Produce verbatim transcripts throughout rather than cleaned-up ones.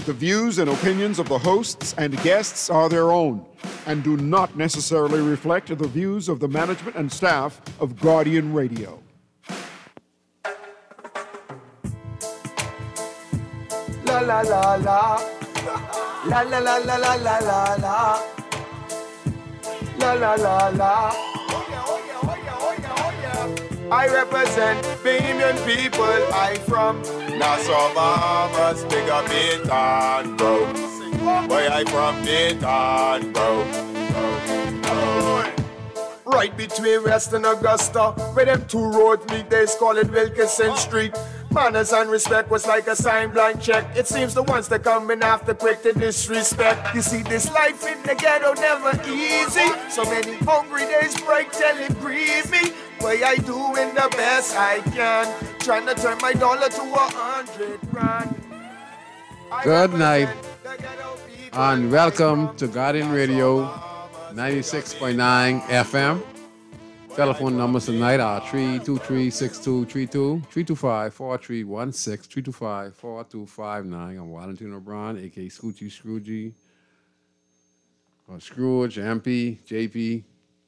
The views and opinions of the hosts and guests are their own and do not necessarily reflect the views of the management and staff of Guardian Radio. La la la la. La la la la la la la la. La la la la. I represent Bahamian people. I from Nassau, Bahamas, big up Baytown, bro. Where I from Baytown, bro. Right between West and Augusta, where them two roads meet, they call it Wilkinson Street. Manners and respect was like a sign blank check. It seems the ones that coming after quick to disrespect. You see, this life in the ghetto never easy. So many hungry days break till it grieve me. Way I doing the best I can, trying to turn my dollar to a hundred grand. Good night and welcome to Guardian Radio ninety-six point nine F M. Telephone numbers tonight are three two three, six two three two, three two five, four three one six, three two five, four two five nine. I'm Wallington O'Brien, a k a. Scoochie Scroogey, or Scrooge, M P, J P.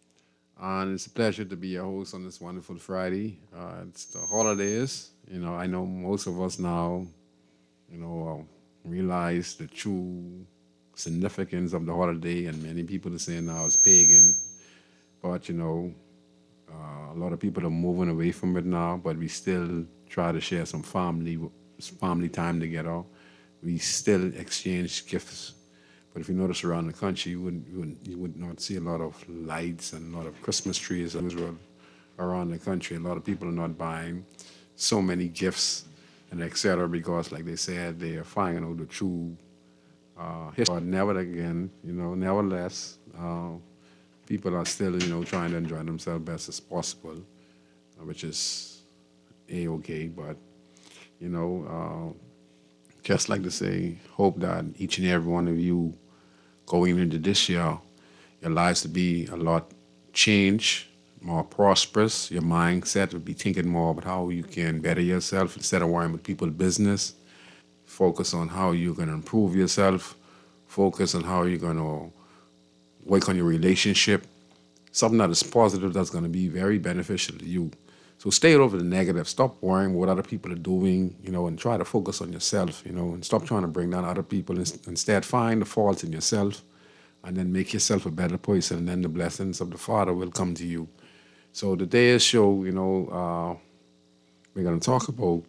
And it's a pleasure to be your host on this wonderful Friday. Uh, it's the holidays. You know, I know most of us now, you know, uh, realize the true significance of the holiday, and many people are saying now it's pagan. But, you know, uh, a lot of people are moving away from it now, but we still try to share some family family time together. We still exchange gifts. But if you notice around the country, you wouldn't, you wouldn't, you would not see a lot of lights and a lot of Christmas trees around the country. A lot of people are not buying so many gifts and et cetera because, like they said, they are finding out the true uh, history. But never again, you know, nevertheless, uh, people are still, you know, trying to enjoy themselves best as possible, uh, which is A-okay. But, you know, uh, just like to say, hope that each and every one of you going into this year, your lives to be a lot changed, more prosperous. Your mindset will be thinking more about how you can better yourself instead of worrying about people's business. Focus on how you're going to improve yourself. Focus on how you're going to work on your relationship. Something that is positive that's going to be very beneficial to you. So stay over the negative. Stop worrying what other people are doing, you know, and try to focus on yourself, you know, and stop trying to bring down other people. Instead, find the faults in yourself and then make yourself a better person, and then the blessings of the Father will come to you. So today's show, you know, uh, we're going to talk about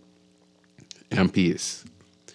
M Ps,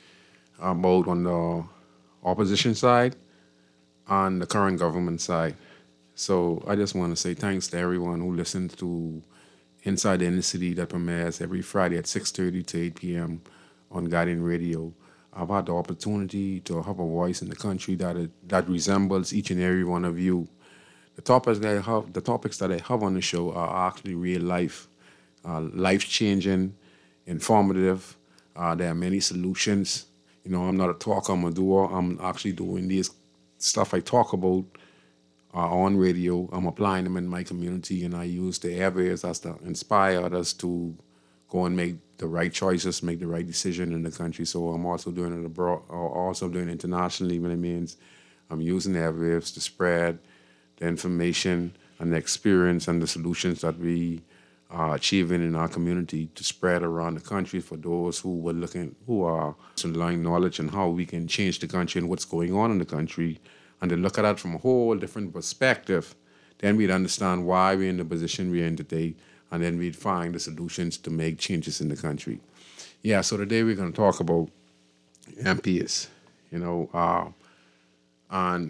about on the opposition side and the current government side. So I just want to say thanks to everyone who listens to Inside the Inner City that premieres every Friday at six thirty to eight p.m. on Guardian Radio. I've had the opportunity to have a voice in the country that it, that resembles each and every one of you. The topics that I have, the topics that I have on the show are actually real life, uh, life-changing, informative. Uh, there are many solutions. You know, I'm not a talker, I'm a doer. I'm actually doing this stuff I talk about Uh, on radio. I'm applying them in my community, and I use the airwaves as to inspire others to go and make the right choices, make the right decision in the country. So I'm also doing it abroad, or also doing it internationally, when it means I'm using the airwaves to spread the information and the experience and the solutions that we are achieving in our community to spread around the country for those who are looking, who are learning knowledge on how we can change the country and what's going on in the country, and then look at that from a whole different perspective. Then we'd understand why we're in the position we're in today, and then we'd find the solutions to make changes in the country. Yeah, so today we're going to talk about M Ps, you know, uh, on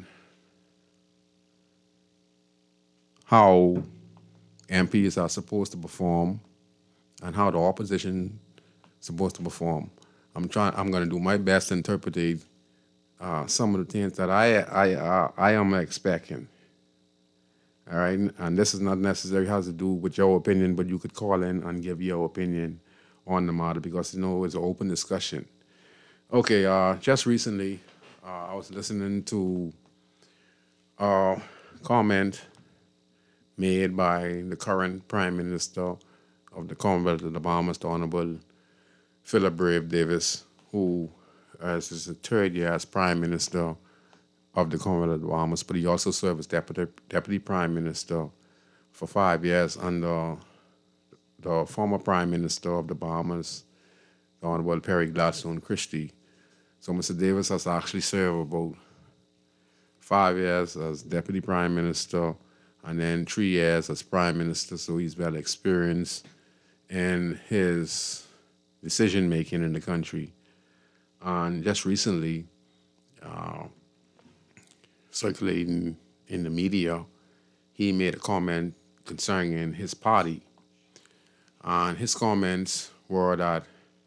how M Ps are supposed to perform and how the opposition is supposed to perform. I'm trying. I'm going to do my best to interpret Uh, some of the things that I I uh, I am expecting. All right, and this is not necessarily has to do with your opinion, but you could call in and give your opinion on the matter because you know it's an open discussion. Okay, uh, just recently, uh, I was listening to a comment made by the current Prime Minister of the Commonwealth of the Bahamas, the Honorable Philip Brave Davis, who as his third year as Prime Minister of the Commonwealth of the Bahamas, but he also served as Deputy, Deputy Prime Minister for five years under the former Prime Minister of the Bahamas, the Honorable Perry Gladstone Christie. So Mister Davis has actually served about five years as Deputy Prime Minister and then three years as Prime Minister, so he's well experienced in his decision-making in the country. And just recently, uh, circulating in the media, he made a comment concerning his party. And his comments were that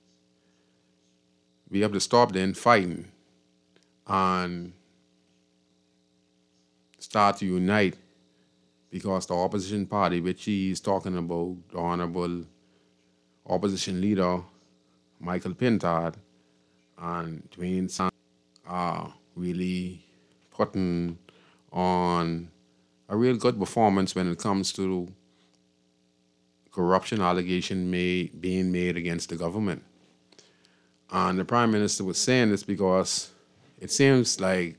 we have to stop the infighting and start to unite, because the opposition party, which he's talking about, the Honorable Opposition Leader Michael Pintard and Dwayne Sand, are really putting on a real good performance when it comes to corruption allegation made, being made against the government. And the Prime Minister was saying this because it seems like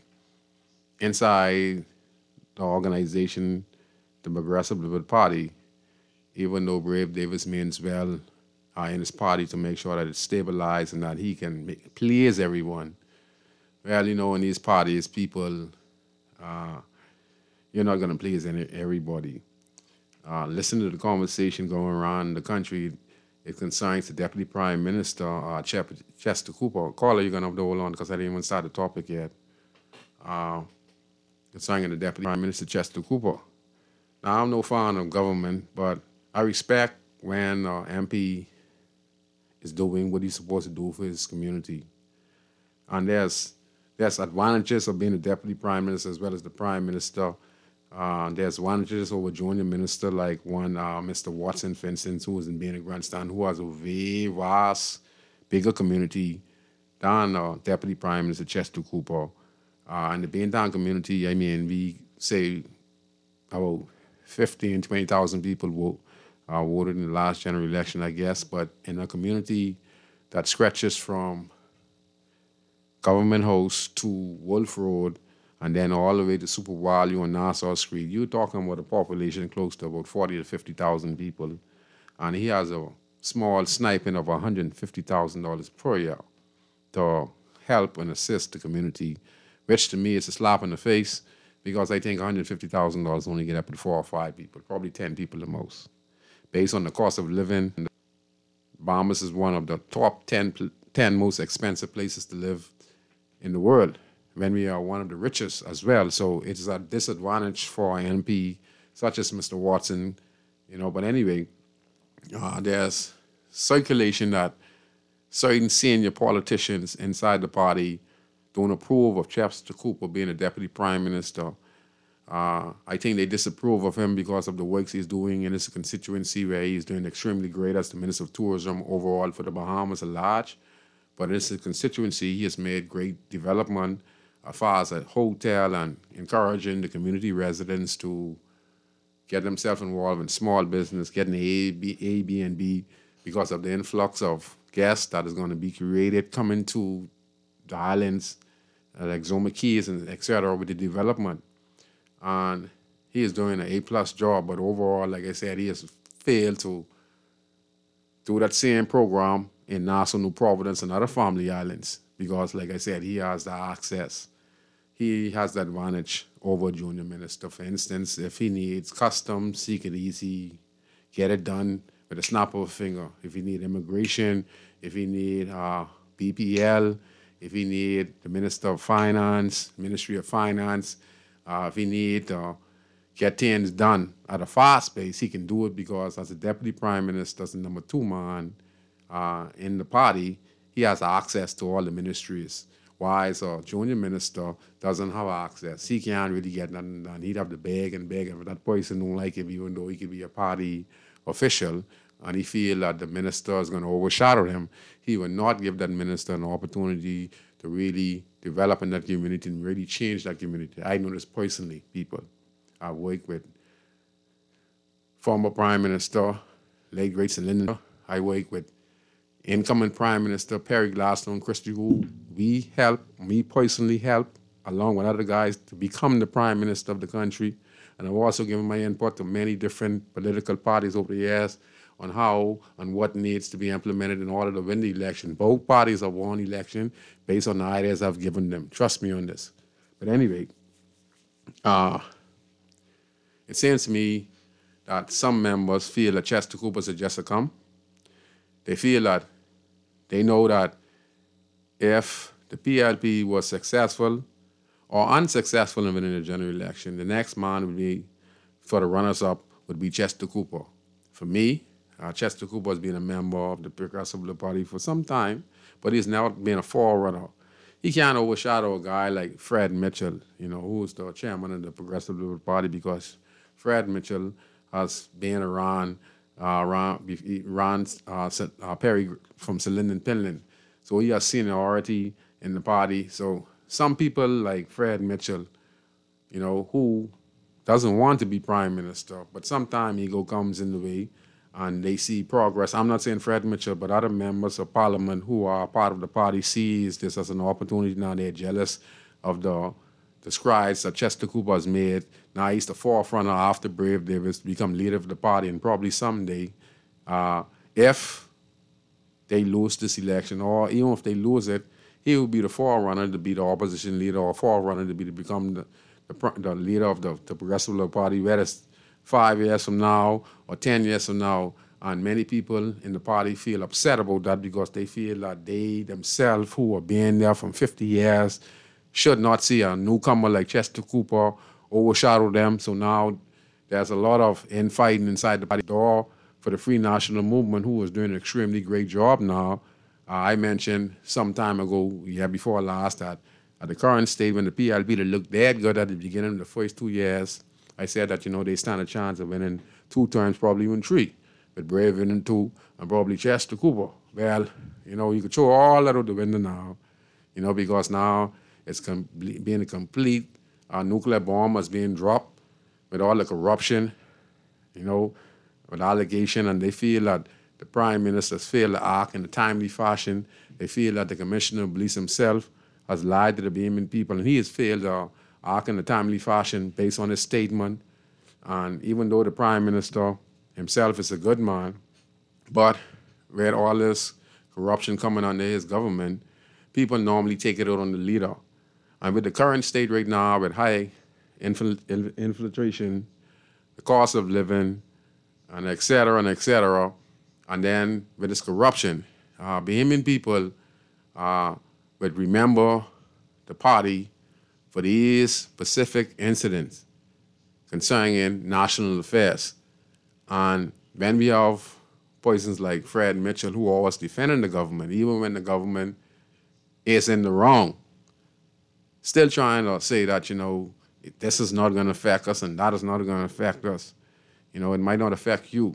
inside the organization, the Progressive Liberal Party, even though Brave Davis means well uh, in his party to make sure that it's stabilized and that he can make, please everyone. Well, you know, in these parties, people, uh, you're not going to please any, everybody. Uh, listen to the conversation going around the country. It concerns the Deputy Prime Minister, uh, Chester Cooper. Caller, you're going to have to hold on because I didn't even start the topic yet. Uh, concerning the Deputy Prime Minister, Chester Cooper. Now, I'm no fan of government, but I respect when an M P is doing what he's supposed to do for his community. And there's there's advantages of being a Deputy Prime Minister as well as the Prime Minister. Uh, there's advantages over junior minister like one uh, Mister Watson, for instance, who is in being a grandstand, who has a very vast, bigger community than uh, Deputy Prime Minister Chester Cooper. Uh, in the Baintown community, I mean, we say about fifteen, twenty thousand people vote, uh, voted in the last general election, I guess. But in a community that stretches from Government House to Wolf Road and then all the way to Super Value on Nassau Street, you're talking about a population close to about forty to fifty thousand people. And he has a small sniping of one hundred fifty thousand dollars per year to help and assist the community, which to me is a slap in the face, because I think one hundred fifty thousand dollars only get up to four or five people, probably ten people the most. Based on the cost of living, Bahamas is one of the top ten, ten most expensive places to live in the world, when we are one of the richest as well. So it's a disadvantage for an M P such as Mister Watson, you know. But anyway, uh, there's circulation that certain senior politicians inside the party don't approve of Chester Cooper being a Deputy Prime Minister. Uh, I think they disapprove of him because of the works he's doing in his constituency, where he's doing extremely great as the Minister of Tourism overall for the Bahamas at large. But in his constituency, he has made great development as far as a hotel and encouraging the community residents to get themselves involved in small business, getting A, B, A, B, and B, because of the influx of guests that is going to be created coming to the islands, uh, like Zoma Keys and et cetera, with the development. And he is doing an A-plus job, but overall, like I said, he has failed to do that same program in Nassau, New Providence, and other family islands, because, like I said, he has the access. He has the advantage over a junior minister. For instance, if he needs customs, he could easily get it done with a snap of a finger. If he need immigration, if he need uh, B P L, if he need the Minister of Finance, Ministry of Finance, uh, if he need to uh, get things done at a fast pace, he can do it, because as a Deputy Prime Minister, as the number two man uh, in the party, he has access to all the ministries. Whereas a junior minister doesn't have access. He can't really get nothing done. He'd have to beg and beg, and if that person don't like him, even though he could be a party official, and he feel that the minister is going to overshadow him, he will not give that minister an opportunity to really develop in that community and really change that community. I know this personally, people. I work with former Prime Minister, late great Celinda. I work with incoming Prime Minister Perry Gladstone Christie, who we helped, me personally helped, along with other guys, to become the prime minister of the country. And I've also given my input to many different political parties over the years on how and what needs to be implemented in order to win the election. Both parties have won the election based on the ideas I've given them. Trust me on this. But anyway, uh, it seems to me that some members feel that Chester Cooper should just come. They feel that they know that if the P L P was successful or unsuccessful in winning the general election, the next man would be, for the runners-up, would be Chester Cooper. For me, uh, Chester Cooper has been a member of the Progressive Liberal Party for some time, but he's now been a forerunner. He can't overshadow a guy like Fred Mitchell, you know, who's the chairman of the Progressive Liberal Party, because Fred Mitchell has been around, uh, around, around uh, uh, Perry from Sir Lyndon Pinland. So he has seniority in the party. So some people like Fred Mitchell, you know, who doesn't want to be prime minister, but sometimes ego comes in the way and they see progress. I'm not saying Fred Mitchell, but other members of parliament who are part of the party sees this as an opportunity. Now they're jealous of the, the strides that Chester Cooper has made. Now he's the forefronter after Brave Davis to become leader of the party, and probably someday, uh, if they lose this election, or even if they lose it, he will be the forerunner to be the opposition leader, or forerunner to be to become the, the, the leader of the, the Progressive Liberal Party, whether it's five years from now or ten years from now. And many people in the party feel upset about that because they feel that they themselves, who are being there from fifty years, should not see a newcomer like Chester Cooper overshadow them. So now there's a lot of infighting inside the party door for the Free National Movement, who is doing an extremely great job now. Uh, I mentioned some time ago, yeah, before last, that at the current state, when the P L P looked that good at the beginning of the first two years, I said that, you know, they stand a chance of winning two terms, probably even three, with Brave winning two and probably Chester Cooper. Well, you know, you could throw all that out the window now, you know, because now it's com- being a complete uh, nuclear bomb is being dropped with all the corruption, you know, with allegation, and they feel that the prime minister's failed to act in a timely fashion. They feel that the commissioner of police himself has lied to the Bahamian people, and he has failed to act in a timely fashion based on his statement. And even though the prime minister himself is a good man, but with all this corruption coming under his government, people normally take it out on the leader. And with the current state right now, with high infl- infiltration, the cost of living, and et cetera, and et cetera, and then with this corruption, uh, Bahamian people uh, would remember the party for these specific incidents concerning national affairs. And when we have persons like Fred Mitchell, who are always defending the government, even when the government is in the wrong, still trying to say that, you know, this is not going to affect us and that is not going to affect us. You know, it might not affect you.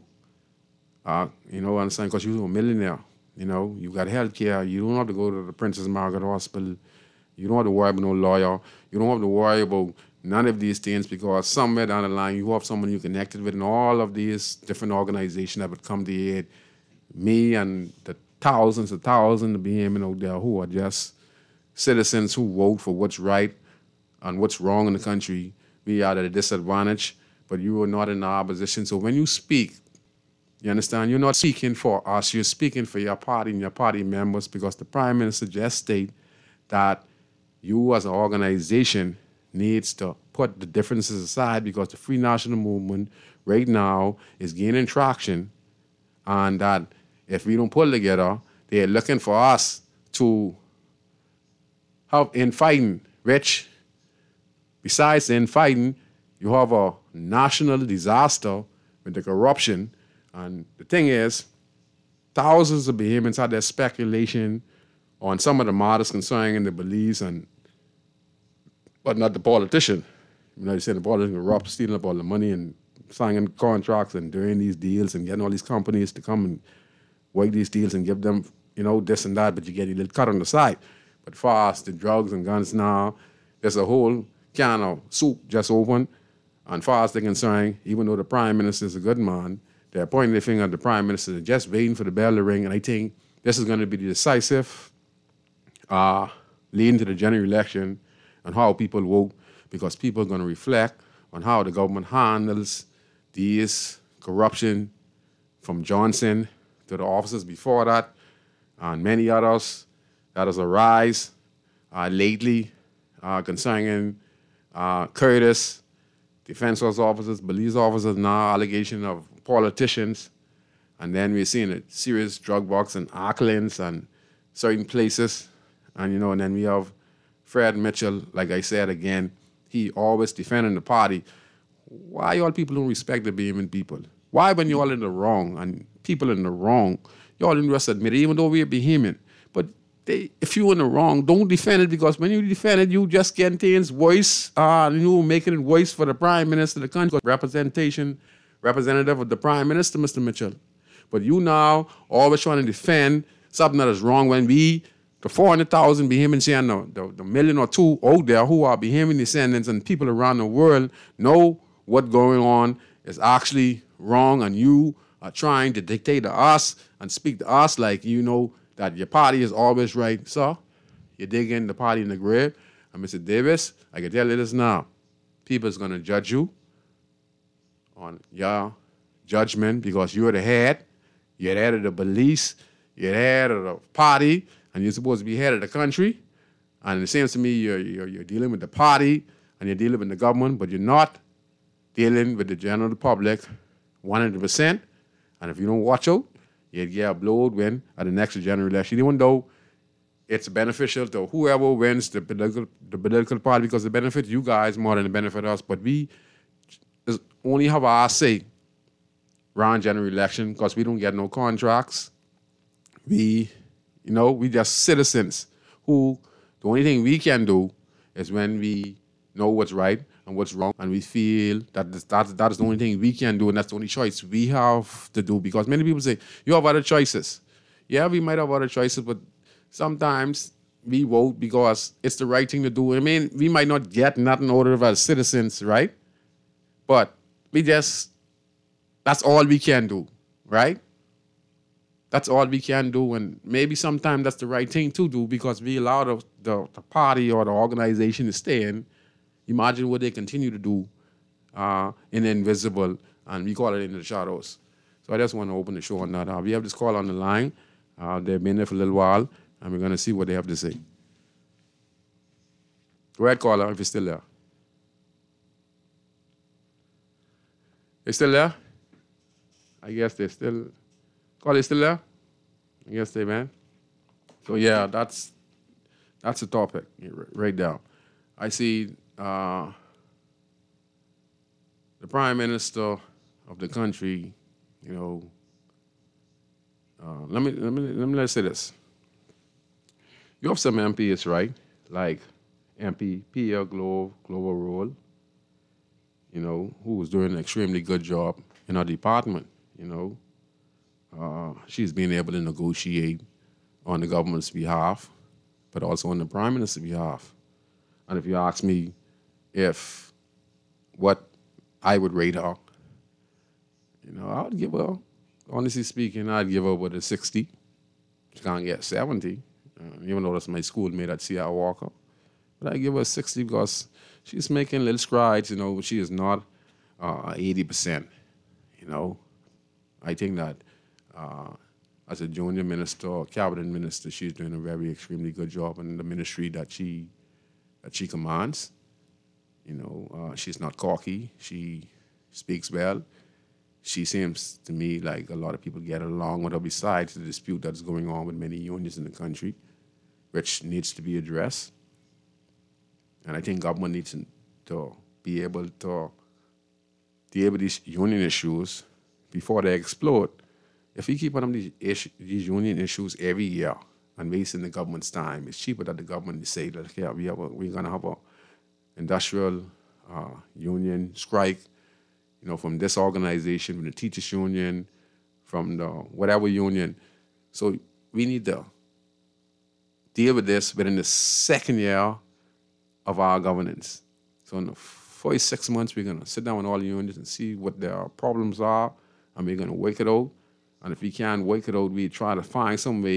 Uh, you know, understand, because you're a millionaire. You know, you got health care. You don't have to go to the Princess Margaret Hospital. You don't have to worry about no lawyer. You don't have to worry about none of these things, because somewhere down the line you have someone you connected with in all of these different organizations that would come to aid me and the thousands and thousands of Bahamians out there who are just citizens who vote for what's right and what's wrong in the country. We are at a disadvantage, but you are not in the opposition. So when you speak, you understand, you're not speaking for us, you're speaking for your party and your party members, because the Prime Minister just stated that you as an organization needs to put the differences aside, because the Free National Movement right now is gaining traction, and that if we don't pull together, they're looking for us to help in fighting. Which, besides in fighting, you have a national disaster with the corruption. And the thing is, thousands of Bahamians had their speculation on some of the matters concerning the beliefs, and but not the politician. You know, you say the politician corrupt, stealing up all the money and signing contracts and doing these deals and getting all these companies to come and work these deals and give them, you know, this and that, but you get a little cut on the side. But far as the drugs and guns now, there's a whole can of soup just open. And far as they're concerned, even though the Prime Minister is a good man, they're pointing their finger at the Prime Minister. They're just waiting for the bell to ring, and I think this is going to be the decisive uh, leading to the general election and how people vote, because people are going to reflect on how the government handles these corruption from Johnson to the officers before that and many others that has arise uh, lately uh, concerning uh, Curtis, defense officers, police officers, now allegation of politicians. And then we're seeing a serious drug box in Auckland and certain places. And, you know, and then we have Fred Mitchell, like I said again, he always defending the party. Why y'all people don't respect the Bahamian people? Why when y'all in the wrong and people in the wrong, y'all didn't just admit it, even though we're Bahamian. But they, if you're in the wrong, don't defend it, because when you defend it, you just getting things voice, uh, you making it voice for the Prime Minister of the country, representation, representative of the Prime Minister, Mister Mitchell. But you now always trying to defend something that is wrong when we, the four hundred thousand Bahamians here and the, the, the million or two out there who are Bahamian descendants and people around the world know what's going on is actually wrong, and you are trying to dictate to us and speak to us like you know that your party is always right. So you dig in the party in the grave. And Mister Davis, I can tell you this now. People is going to judge you on your judgment because you're the head. You're the head of the police. You're the head of the party. And you're supposed to be head of the country. And it seems to me you're, you're, you're dealing with the party and you're dealing with the government, but you're not dealing with the general public one hundred percent. And if you don't watch out, you'll get a blowed win at the next general election, even though it's beneficial to whoever wins the political, the political party, because it benefits you guys more than it benefits us. But we only have our say around general election because we don't get no contracts. We, you know, we just citizens who the only thing we can do is when we know what's right and what's wrong, and we feel that that, that is the only thing we can do, and that's the only choice we have to do. Because many people say, you have other choices. Yeah, we might have other choices, but sometimes we vote because it's the right thing to do. I mean, we might not get nothing out of as citizens, right? But we just, that's all we can do, right? That's all we can do, and maybe sometimes that's the right thing to do because we allow the, the, the party or the organization to stay in. Imagine what they continue to do uh, in the invisible, and we call it in the shadows. So I just want to open the show on that. Uh, we have this call on the line. Uh, they've been there for a little while, and we're going to see what they have to say. Go ahead, caller, if you're still there. They still there? I guess they're still... Caller, still there? I guess they, man. So, yeah, that's that's the topic right down. I see... Uh, the Prime Minister of the country, you know, uh, let me let me let me let's say this. You have some M Ps, right? Like M P Pia Glove, Glover Roll, you know, who was doing an extremely good job in her department. You know, uh, she's been able to negotiate on the government's behalf, but also on the Prime Minister's behalf. And if you ask me, if what I would rate her, you know, I would give her, honestly speaking, I'd give her with a sixty. She can't get seventy, uh, even though that's my schoolmate at C R Walker. But I give her a sixty because she's making little strides, you know, but she is not uh, eighty percent, you know. I think that uh, as a junior minister or cabinet minister, she's doing a very extremely good job in the ministry that she that she commands. You know, uh, she's not cocky. She speaks well. She seems to me like a lot of people get along with her, besides the dispute that's going on with many unions in the country, which needs to be addressed. And I think government needs to, to be able to deal with these union issues before they explode. If we keep on these, issues, these union issues every year and wasting the government's time, it's cheaper that the government say that, yeah, we have a, we're going to have a industrial uh, union strike, you know, from this organization, from the teachers union, from the whatever union. So we need to deal with this within the second year of our governance. So in the first six months, we're going to sit down with all the unions and see what their problems are, and we're going to work it out. And if we can't work it out, we try to find some way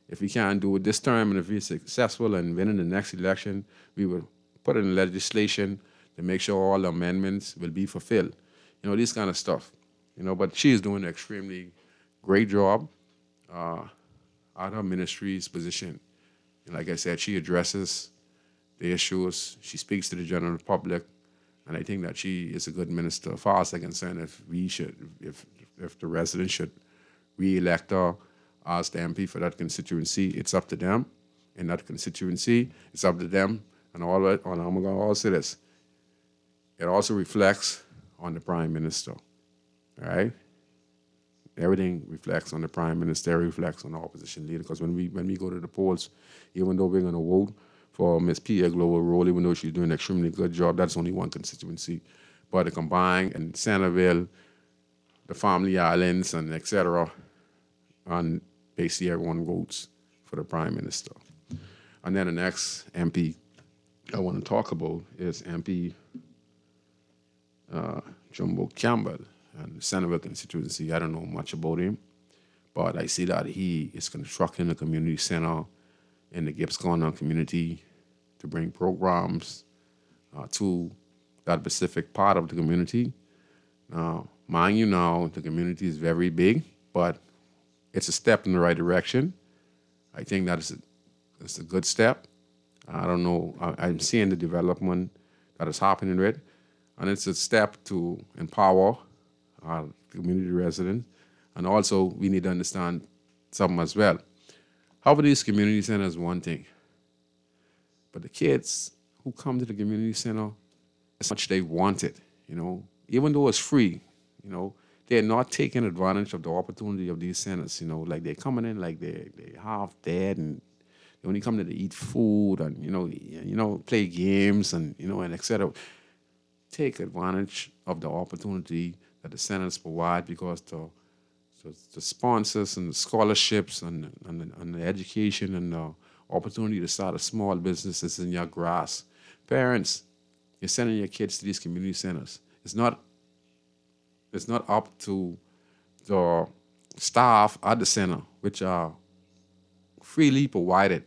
If we can't do it this term, and if we're successful and winning the next election, we will put in legislation to make sure all the amendments will be fulfilled. You know, this kind of stuff. You know, but she is doing an extremely great job uh, at her ministry's position. And like I said, she addresses the issues. She speaks to the general public. And I think that she is a good minister. As far as I'm concerned, if we should, if if the residents should re-elect her as the M P for that constituency, it's up to them. In that constituency, it's up to them. And all that, and I'm going to also say this. It also reflects on the Prime Minister, all right? Everything reflects on the Prime Minister, reflects on the opposition leader. Because when we when we go to the polls, even though we're going to vote for Miz Pia Global Role, even though she's doing an extremely good job, that's only one constituency. But the combined and Centerville, the Family Islands, and et cetera, and basically everyone votes for the Prime Minister. And then the next M P I want to talk about is M P uh, Jumbo Campbell and the Centerville constituency. I don't know much about him, but I see that he is constructing a community center in the Gibbs Corner community to bring programs uh, to that specific part of the community. Now, mind you now, the community is very big, but it's a step in the right direction. I think that is a, it's a good step. I don't know, I, I'm seeing the development that is happening with, and it's a step to empower our community residents. And also, we need to understand something as well. However, these community centers, one thing, but the kids who come to the community center, as much they want it, you know, even though it's free, you know, they're not taking advantage of the opportunity of these centers, you know, like they're coming in like they they half dead and they only come to eat food and, you know, you know, play games and, you know, and et cetera. Take advantage of the opportunity that the centers provide because the the, the sponsors and the scholarships and, and, the, and the education and the opportunity to start a small business is in your grasp. Parents, you're sending your kids to these community centers. It's not It's not up to the staff at the center, which are freely provided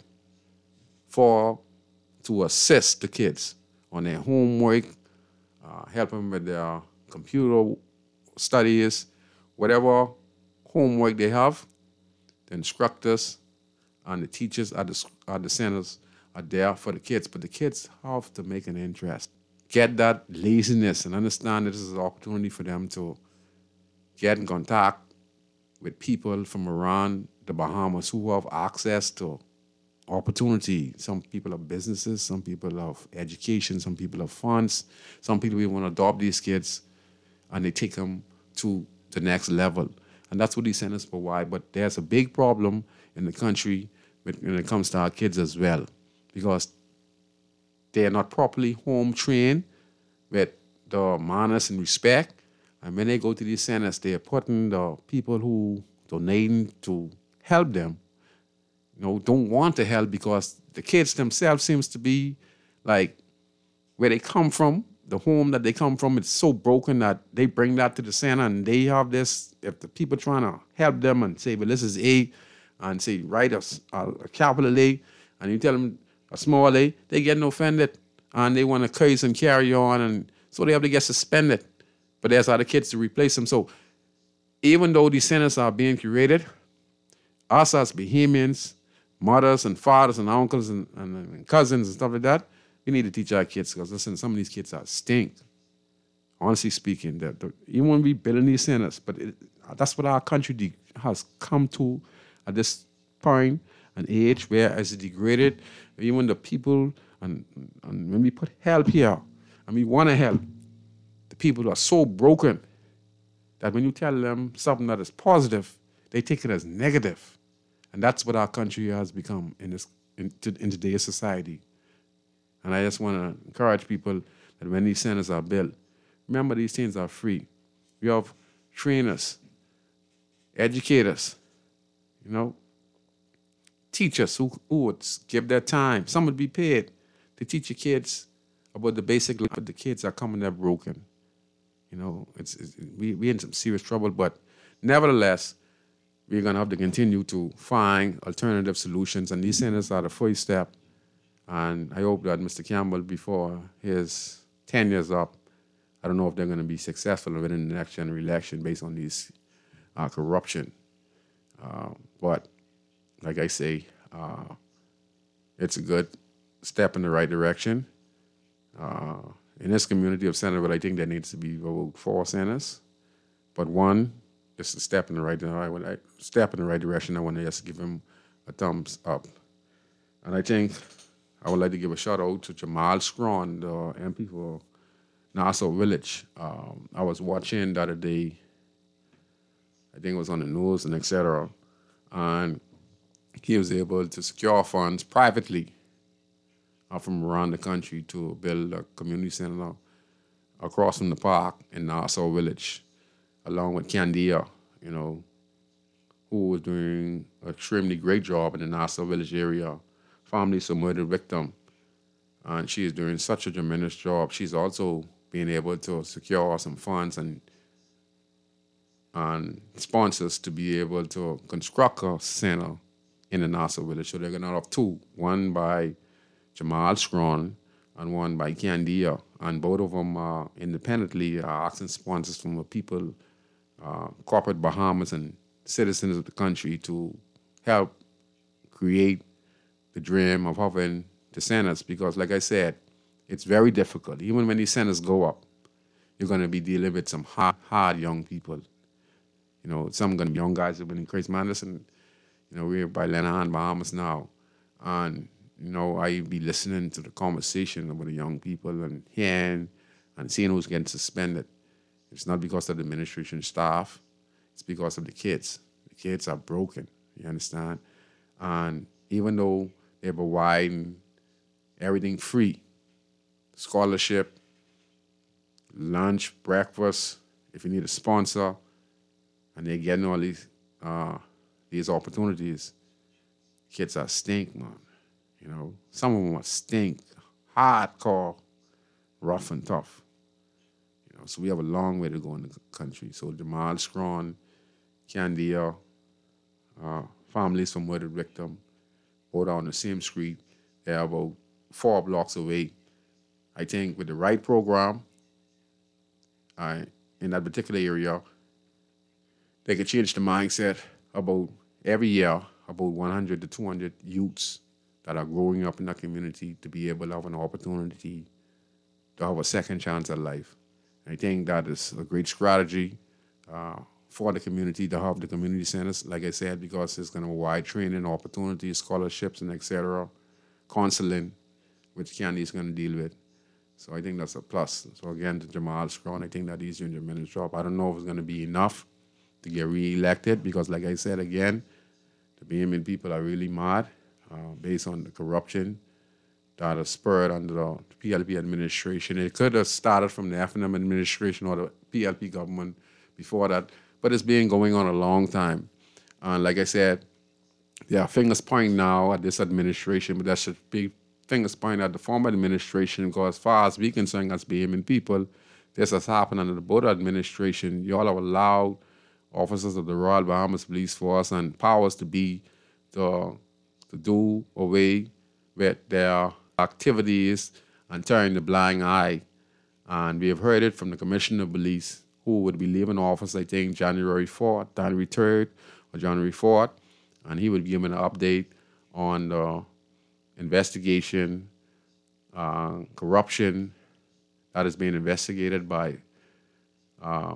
for to assist the kids on their homework, uh, help them with their computer studies, whatever homework they have. The instructors and the teachers at the, at the centers are there for the kids, but the kids have to make an interest. Get that laziness and understand that this is an opportunity for them to get in contact with people from around the Bahamas who have access to opportunity. Some people have businesses, some people have education, some people have funds, some people even want to adopt these kids and they take them to the next level. And that's what these centers provide. But there's a big problem in the country when it comes to our kids as well, because they are not properly home trained with the manners and respect. And when they go to these centers, they are putting the people who donating to help them, you know, don't want to help because the kids themselves seems to be like where they come from, the home that they come from, it's so broken that they bring that to the center and they have this, if the people trying to help them and say, well, this is A, and say, write a, a capital A, and you tell them a small A, they get offended and they want to curse and carry on, and so they have to get suspended. But there's other kids to replace them. So even though these centers are being curated, us as Bahamians, mothers and fathers and uncles and, and, and cousins and stuff like that, we need to teach our kids, because listen, some of these kids are stink. Honestly speaking, that even when we building these centers, but it, that's what our country de- has come to at this point, an age where it's degraded. Even the people, and, and when we put help here, and we want to help, the people are so broken that when you tell them something that is positive, they take it as negative. And that's what our country has become in this in, in today's society. And I just want to encourage people that when these centers are built, remember these things are free. We have trainers, educators, you know, teachers who, who would give their time. Some would be paid to teach your kids about the basic life. But the kids are coming there broken. You know, it's, it's we we in some serious trouble. But nevertheless, we're going to have to continue to find alternative solutions, and these centers are the first step. And I hope that Mister Campbell, before his tenure is up, I don't know if they're going to be successful within the next general election based on these uh, corruption. Uh, but like I say, uh, it's a good step in the right direction. Uh, in this community of Centerville, I think there needs to be about four centers, but one is a step in the right direction. Step in the right direction. I want to just give him a thumbs up. And I think I would like to give a shout out to Jamal Scrawn, the M P for Nassau Village. Um, I was watching the other day. I think it was on the news and et cetera. And he was able to secure funds privately uh, from around the country to build a community center across from the park in Nassau Village, along with Candia, you know, who was doing an extremely great job in the Nassau Village area. Families of murdered victim, and she is doing such a tremendous job. She's also being able to secure some funds and and sponsors to be able to construct a center in the Nassau Village. So they're going to have two, one by Jamal Scrawn and one by Candia, and both of them are independently uh, asking sponsors from the people, uh, corporate Bahamas and citizens of the country to help create the dream of having the centers, because like I said, it's very difficult. Even when these centers go up, you're going to be dealing with some hard, hard young people. You know, some going to be young guys who've been in Chris Manderson. You know, we're by Lenahan, Bahamas now. And, you know, I be listening to the conversation with the young people and hearing and seeing who's getting suspended. It's not because of the administration staff. It's because of the kids. The kids are broken, you understand? And even though they're providing everything free, scholarship, lunch, breakfast, if you need a sponsor, and they're getting all these uh, these opportunities, kids are stink, man. You know, some of them are stink, hardcore, rough and tough. You know, so we have a long way to go in the country. So Jamal Scrawn, Candia, uh, families from murdered victim, both on the same street. They're about four blocks away. I think with the right program, I, in that particular area, they could change the mindset about every year, about one hundred to two hundred youths that are growing up in that community to be able to have an opportunity to have a second chance at life. I think that is a great strategy uh, for the community to have the community centers, like I said, because it's going to provide training opportunities, scholarships, and et cetera, counseling, which Candy is going to deal with. So I think that's a plus. So again, to Jamal Scrawn, I think that he's doing a tremendous job. I don't know if it's going to be enough to get re-elected, because like I said again, the Bahamian people are really mad uh, based on the corruption that has spurred under the P L P administration. It could have started from the F N M administration or the P L P government before that, but it's been going on a long time. And like I said, there are fingers pointing now at this administration, but there should be fingers pointing at the former administration, because as far as we're concerned as Bahamian people, this has happened under the Bodo administration. You all have allowed officers of the Royal Bahamas Police Force and powers to be to, to do away with their activities and turn the blind eye. And we have heard it from the Commissioner of Police, who would be leaving office, I think, January fourth, January third, or January fourth, and he would give an update on the investigation, uh, corruption that is being investigated by uh,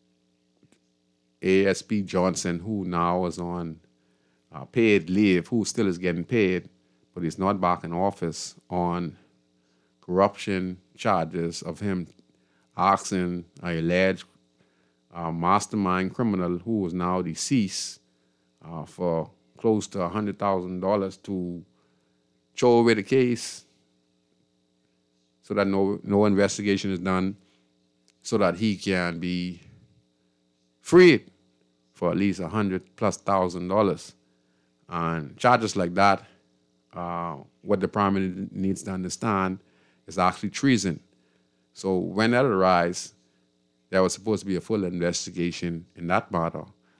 A S P Johnson, who now is on uh, paid leave, who still is getting paid, but he's not back in office, on corruption charges of him asking a alleged uh, mastermind criminal who was now deceased uh, for close to one hundred thousand dollars to throw away the case so that no, no investigation is done, so that he can be freed for at least a hundred plus thousand dollars. And charges like that, uh, what the Prime Minister needs to understand is actually treason. So when that arises, there was supposed to be a full investigation in that matter.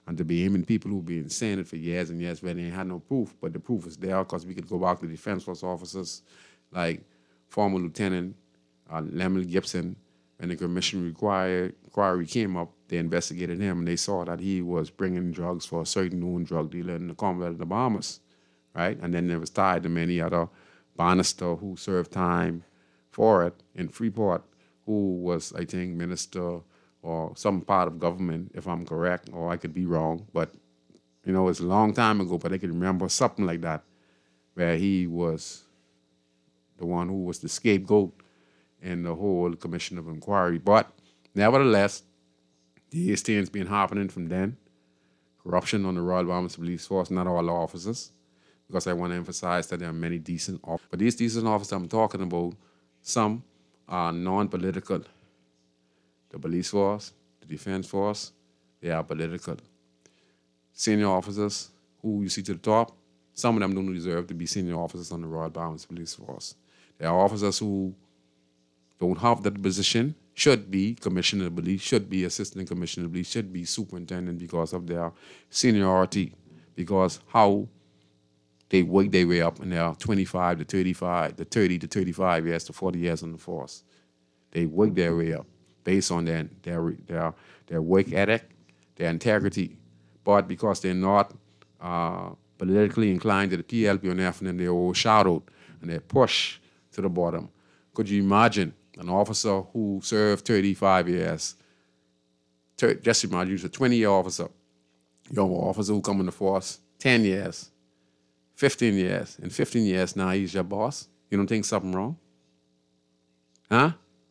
and to be aiming people who've been saying it for years and years where they ain't had no proof, but the proof is there because we could go back to Defense Force officers like former Lieutenant uh, Lemuel Gibson. When the commission required, inquiry came up, they investigated him and they saw that he was bringing drugs for a certain known drug dealer in the Commonwealth of the Bahamas, right? And then it was tied to many other Bannister who served time for it in Freeport, who was, I think, minister or some part of government, if I'm correct, or I could be wrong. But, you know, it's a long time ago, but I can remember something like that, where he was the one who was the scapegoat in the whole commission of inquiry. But nevertheless, the things been happening from then. Corruption on the Royal Bahamas Police Force, not all officers, because I want to emphasize that there are many decent officers. But these decent officers I'm talking about, some are non-political. The police force, the defense force, they are political. Senior officers who you see to the top, some of them don't deserve to be senior officers on the Royal Bahamas Police Force. There are officers who don't have that position, should be commissioner of police, should be assistant commissioner of police, should be superintendent because of their seniority, because how they work their way up and they are twenty-five to thirty-five, to thirty to thirty-five years to forty years on the force. They work their way up based on their, their, their, their work ethic, their integrity. But because they're not uh, politically inclined to the P L P and F, and then they're overshadowed and they're pushed to the bottom. Could you imagine an officer who served thirty-five years, thirty, just imagine he's a twenty-year officer, young officer who come in the force, ten years, fifteen years. In fifteen years now he's your boss. You don't think something wrong? Huh?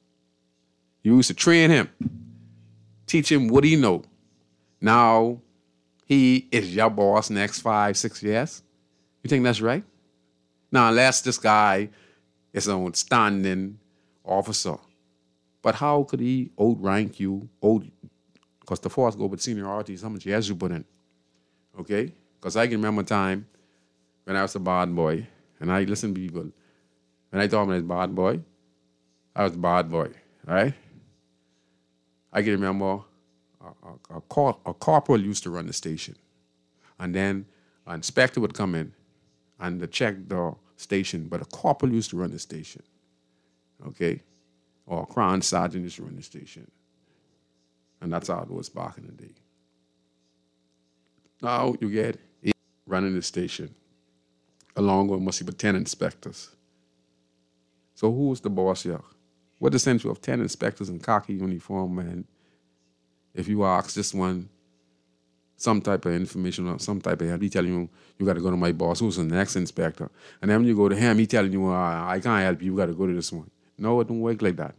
You used to train him, teach him what he know. Now he is your boss next five, six years. You think that's right? Now, unless this guy is an outstanding officer. But how could he outrank you? Out, because the force go with seniority, how much years you put in. Okay? Because I can remember a time when I was a bad boy, and I listen to people. When I told them I was a bad boy, I was a bad boy, right? I can remember a, a, a, cor- a corporal used to run the station. And then an inspector would come in and to check the station, but a corporal used to run the station, okay? Or a crown sergeant used to run the station. And that's how it was back in the day. Now you get eight running the station, along with must be ten inspectors. So who's the boss here? What the sense of ten inspectors in khaki uniform, man? If you ask this one some type of information or some type of help, he telling you, you got to go to my boss, who's the next inspector. And then when you go to him, he telling you, uh, I can't help you, you got to go to this one. No, it don't work like that.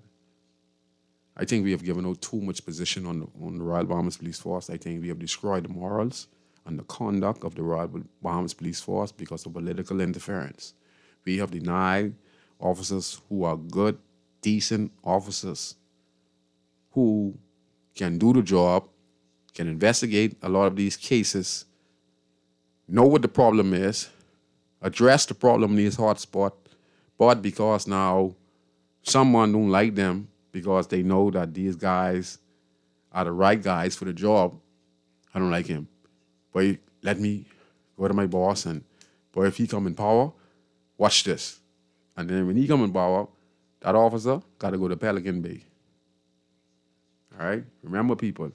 I think we have given out too much position on the, on the Royal Bahamas Police Force. I think we have destroyed the morals and the conduct of the Royal Bahamas Police Force because of political interference. We have denied officers who are good, decent officers who can do the job, can investigate a lot of these cases, know what the problem is, address the problem in this hot spot, but because now someone don't like them because they know that these guys are the right guys for the job, I don't like him. But let me go to my boss and, boy, if he come in power, watch this. And then when he come in power, that officer got to go to Pelican Bay. All right? Remember, people,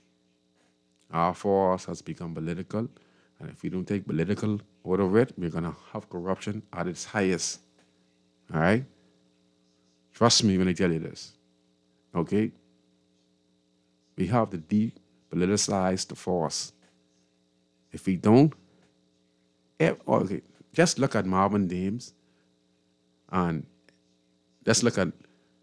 our force has become political, and if we don't take political out of it, we're going to have corruption at its highest. All right? Trust me when I tell you this. Okay? We have to depoliticize the force. If we don't, okay, just look at Marvin Dames, and let's look at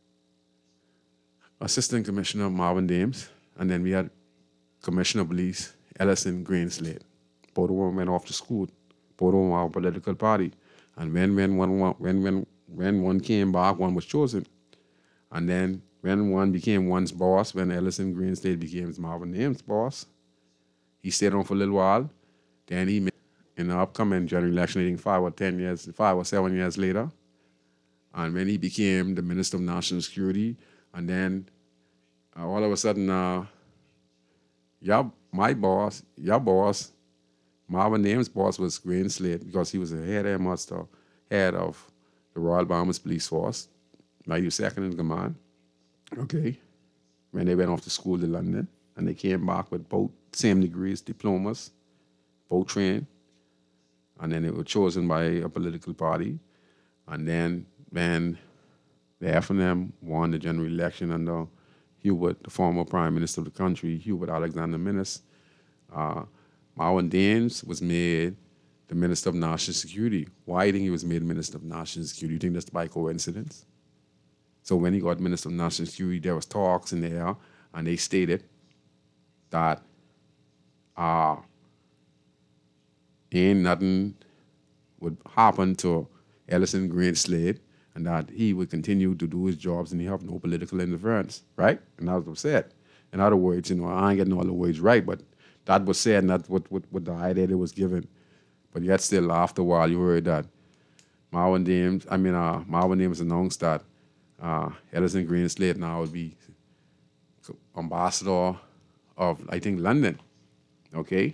Assistant Commissioner Marvin Dames, and then we had Commissioner of Police Ellison Greenslade. Both of them went off to school. Both of them were a political party. And when when one when when when one came back, one was chosen. And then when one became one's boss, when Ellison Greenslade became Marvin Dames' boss, he stayed on for a little while. Then he made, in the upcoming general election, I think five or ten years, five or seven years later, and when he became the Minister of National Security, and then uh, all of a sudden, uh, your, my boss, your boss, Marvin Name's boss was Green Slade because he was the head of master, head of the Royal Bahamas Police Force. Now he was second in command. Okay. When they went off to school to London, and they came back with both same degrees, diplomas, both trained. And then they were chosen by a political party. And then when the F and M won the general election under Hubert, the former prime minister of the country, Hubert Alexander Minnis, uh, Marwan Daines was made the Minister of National Security. Why do you think he was made Minister of National Security? You think that's by coincidence? So when he got Minister of National Security, there was talks in the air, and they stated that uh, ain't nothing would happen to Ellison Green Slade, and that he would continue to do his jobs and he have no political interference, right? And that was said. In other words, you know, I ain't getting all the words right, but that was said, and that's what, what, what the idea that was given. But yet still, after a while, you heard that Marwan Daines, I mean, uh, Marwan Daines announced that uh, Ellison Green Slade now would be ambassador of, I think, London, okay?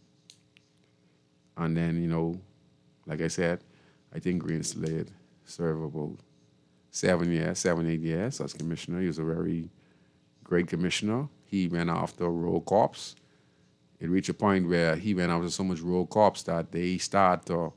And then, you know, like I said, I think Green Slade served about seven years, seven, eight years as commissioner. He was a very great commissioner. He went after road cops. It reached a point where he went after so much road cops that they start to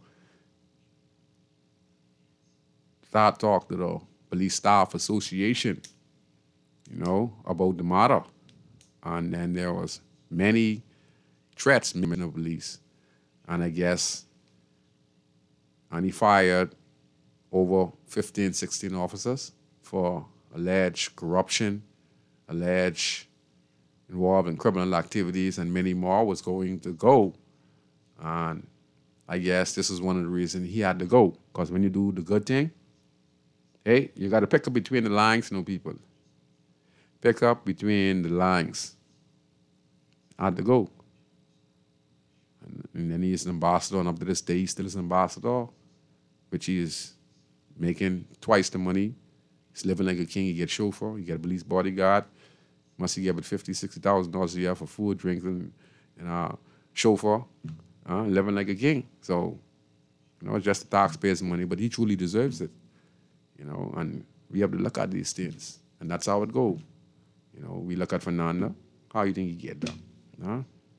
start talk to the Police Staff Association, you know, about the matter. And then there was many threats made of police. And I guess, and he fired over fifteen, sixteen officers for alleged corruption, alleged involved in criminal activities, and many more was going to go. And I guess this is one of the reasons he had to go, because when you do the good thing, hey, you got to pick up between the lines, you know, people. Pick up between the lines. I had to go. And, and then he's an ambassador, and up to this day, he still is an ambassador, which he is making twice the money. He's living like a king. He gets chauffeur, he get a police bodyguard. Must he get about fifty thousand dollars, sixty thousand dollars a year for food, drinks, and, and uh, chauffeur, uh, living like a king. So, you know, it's just the taxpayers' money, but he truly deserves it. You know, and we have to look at these things, and that's how it goes. You know, we look at Fernando. How you think he get there? Huh?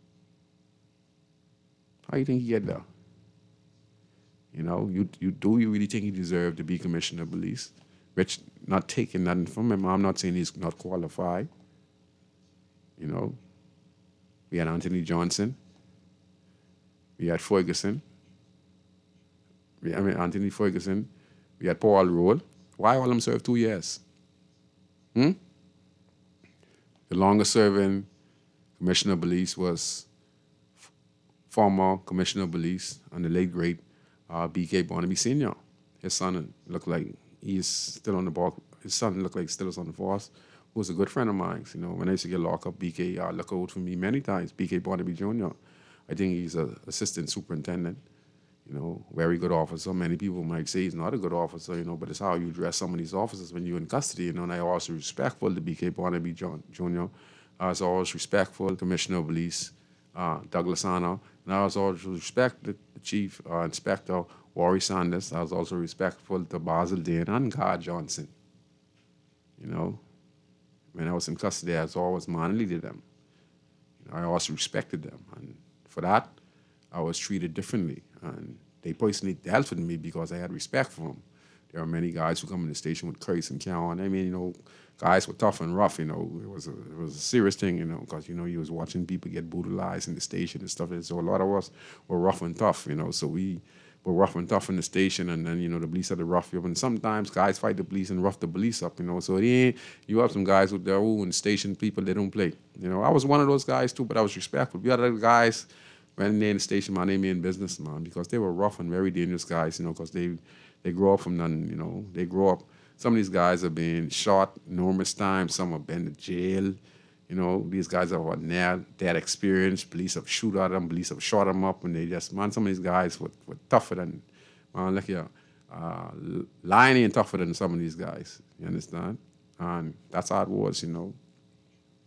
How you think he get there? You know, you you do you really think he deserved to be commissioner of police? Which, not taking nothing from him. I'm not saying he's not qualified. You know, we had Anthony Johnson. We had Ferguson. We, I mean, Anthony Ferguson. We had Paul Roll. Why all of them served two years? Hmm? The longest serving commissioner of police was f- former commissioner of police and the late great uh, B K Barnaby Senior His son looked like he's still on the ball. His son looked like he still is on the force. Who was a good friend of mine. You know, when I used to get locked up, B K uh, looked out for me many times. B K Barnaby Junior I think he's an assistant superintendent. You know, very good officer. Many people might say he's not a good officer, you know, but it's how you address some of these officers when you're in custody, you know, and I also respectful to B K Barnaby Junior I was always respectful, Commissioner of Police, uh, Douglas Anna, and I was also respect the Chief uh, Inspector, Wari Sanders. I was also respectful to Basil Dane and Guard Johnson. You know, when I was in custody, I was always manly to them. You know, I also respected them, and for that, I was treated differently, and they personally dealt with me because I had respect for them. There are many guys who come in the station with curse and carry on. I mean, you know, guys were tough and rough, you know. It was a, it was a serious thing, you know, because, you know, you was watching people get brutalized in the station and stuff. So a lot of us were rough and tough, you know. So we were rough and tough in the station, and then, you know, the police had to rough you up. And sometimes guys fight the police and rough the police up, you know. So yeah, you have some guys with their own station people, they don't play. You know, I was one of those guys too, but I was respectful. We had other guys when they're in the station, man, they mean business, man, because they were rough and very dangerous guys, you know, because they, they grow up from nothing, you know. They grow up. Some of these guys have been shot numerous times. Some have been to jail. You know, these guys have had near that experience. Police have shoot at them. Police have shot them up, and they just, man, some of these guys were, were tougher than, man, look here, uh, lying and tougher than some of these guys. You understand? And that's how it was, you know.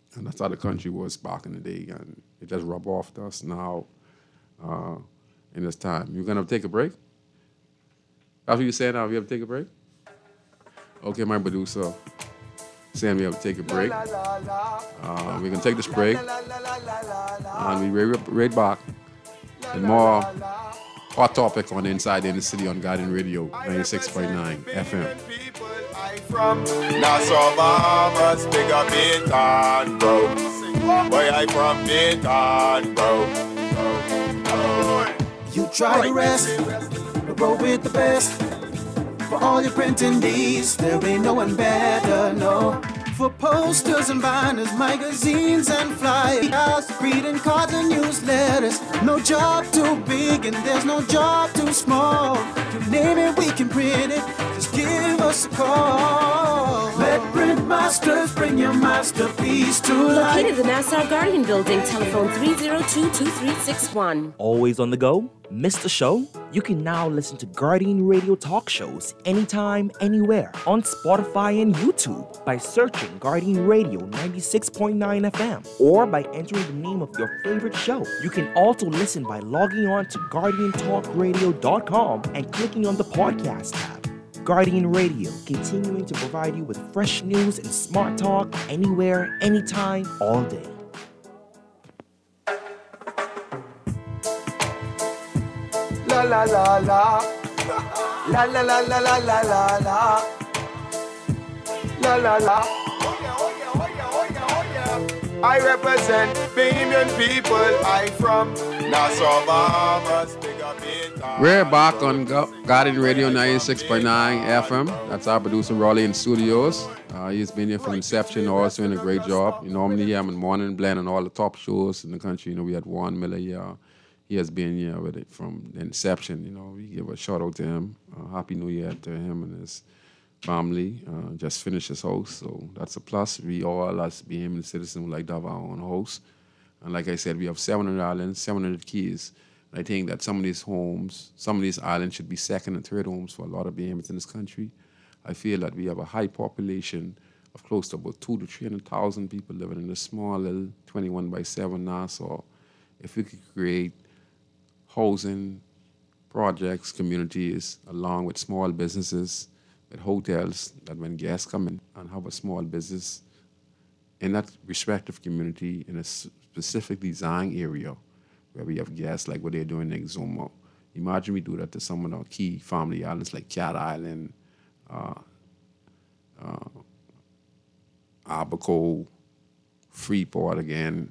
And that's how the country was back in the day. And it just rubbed off to us now uh, in this time. You're going to take a break? After you say now, we have to take a break? Okay, my producer saying we have to take a break. Uh, we're going to take this break. And we'll be right, right back. And more hot topic on Inside in the City on Guardian Radio, ninety-six point nine F M. From Nassau, Bahamas, big up Bintan, bro. Where I from Bintan, bro. You try to rest, roll with the best. For all your printing needs, there ain't no one better, no. For posters and banners, magazines and flyers, greeting cards and newsletters. No job too big and there's no job too small. You name it, we can print it. Just give us a call. Let Print Masters bring your masterpiece to life. Located in the Nassau Guardian Building, telephone three oh two, two three six one. Always on the go? Missed the show? You can now listen to Guardian Radio talk shows anytime, anywhere on Spotify and YouTube by searching Guardian Radio ninety-six point nine F M or by entering the name of your favorite show. You can also listen by logging on to guardian talk radio dot com and clicking on the podcast tab. Guardian Radio, continuing to provide you with fresh news and smart talk anywhere, anytime, all day. La la la la. La la la la la la la la. La la la. I represent Bahamian people. I from Nassau, Bahamas. We're back on Guardian Radio ninety-six point nine F M. That's our producer Raleigh in studios. Uh, he's been here from inception, also doing a great job. You normally I'm in Morning Blend and all the top shows in the country. You know, we had Warren Miller here. He has been here with it from the inception. You know, we give a shout out to him. Uh, Happy New Year to him and his family. Uh, just finished his house, so that's a plus. We all, as Bahamian citizens, would like to have our own house. And like I said, we have seven hundred islands, seven hundred keys. And I think that some of these homes, some of these islands should be second and third homes for a lot of Bahamians in this country. I feel that we have a high population of close to about two to three hundred thousand people living in this small little twenty-one by seven Nassau. If we could create housing projects, communities, along with small businesses, with hotels, that when guests come in and have a small business in that respective community in a specific design area where we have guests like what they're doing in Exuma. Imagine we do that to some of our key family islands like Cat Island, uh, uh, Abaco, Freeport again,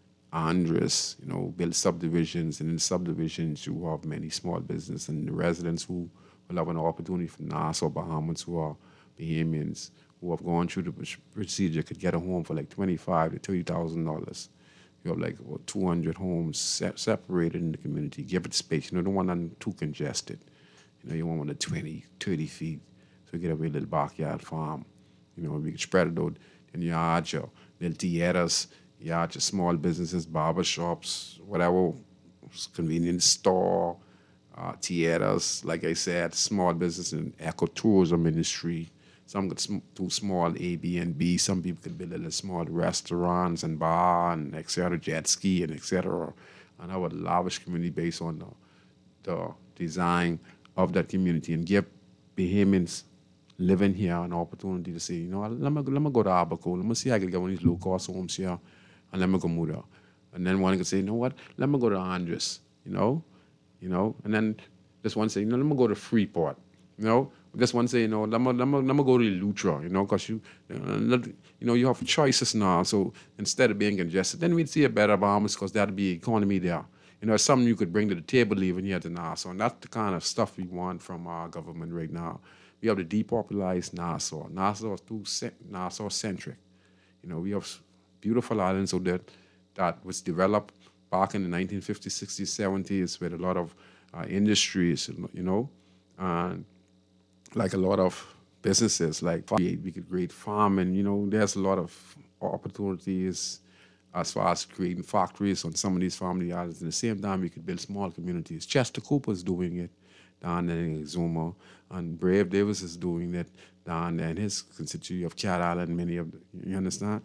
Andres, you know, build subdivisions, and in subdivisions you have many small business and the residents who will have an opportunity from Nassau, Bahamas, who are Bahamians, who have gone through the procedure could get a home for like twenty-five to thirty thousand dollars. You have like about two hundred homes se- separated in the community. Give it space. You know, don't want them too congested. You know, you want one at twenty, thirty feet. So you get a little backyard farm. You know, we can spread it out in your yard, your little theaters, yard, your small businesses, barber shops, whatever, convenience store, uh, theaters, like I said, small business and ecotourism industry. Some could sm- do small A B and B. Some people could build little small restaurants and bar and et cetera, jet ski and et cetera. And have a lavish community based on the, the design of that community and give Bahamians living here an opportunity to say, you know, let me, let me go to Abaco. Let me see how I can get one of these low-cost homes here and let me go move there. And then one could say, you know what, let me go to Andres, you know, you know. And then this one say, you know, let me go to Freeport, you know. This one say, you know, let me, let me, let me go to Lutra, you know, because you, you know, you know, you have choices now. So instead of being congested, then we'd see a better Bahamas because that'd be economy there. You know, it's something you could bring to the table even here to Nassau. And that's the kind of stuff we want from our government right now. We have to depopularize Nassau. Nassau is too Nassau-centric. You know, we have beautiful islands out there that was developed back in the nineteen fifties, sixties, seventies with a lot of uh, industries, you know, and like a lot of businesses, like we could create farming, you know, there's a lot of opportunities as far as creating factories on some of these family islands. At the same time, we could build small communities. Chester Cooper's doing it down there in Exuma, and Brave Davis is doing it down there in his constituency of Cat Island, many of the, you understand?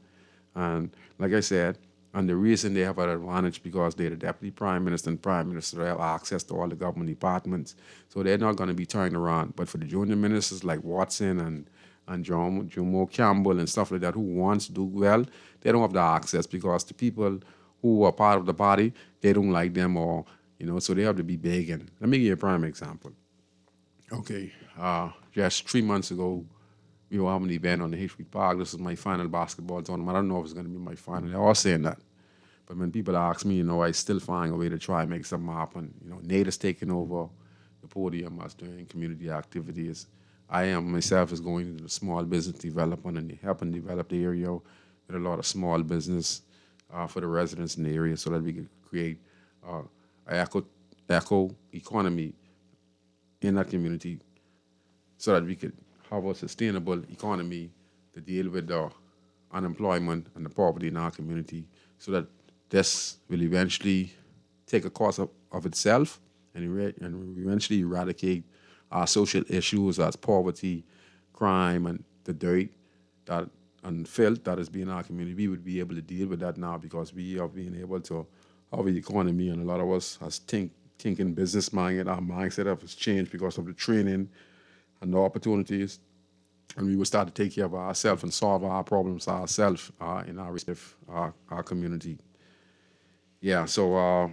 And like I said, and the reason they have an advantage because they're the deputy prime minister and prime minister, they have access to all the government departments. So they're not going to be turned around. But for the junior ministers like Watson and and John, Jomo Campbell and stuff like that who wants to do well, they don't have the access because the people who are part of the party, they don't like them or, you know, so they have to be begging. Let me give you a prime example. Okay, uh, just three months ago, we were having an event on the H P Park. This is my final basketball tournament. I don't know if it's going to be my final. They're all saying that. But when people ask me, you know, I still find a way to try and make something happen. You know, Nate is taking over the podium. I was doing community activities. I am myself is going into the small business development and helping develop the area with a lot of small business uh, for the residents in the area so that we can create uh, an eco, eco economy in that community so that we could have a sustainable economy to deal with the unemployment and the poverty in our community so that this will eventually take a course of, of itself and, er- and eventually eradicate our social issues as poverty, crime, and the dirt that and filth that is being in our community. We would be able to deal with that now because we are being able to have an economy, and a lot of us as think thinking business minded, our mindset has changed because of the training and the opportunities, and we will start to take care of ourselves and solve our problems ourselves uh, in our respective uh, our community. Yeah, so uh,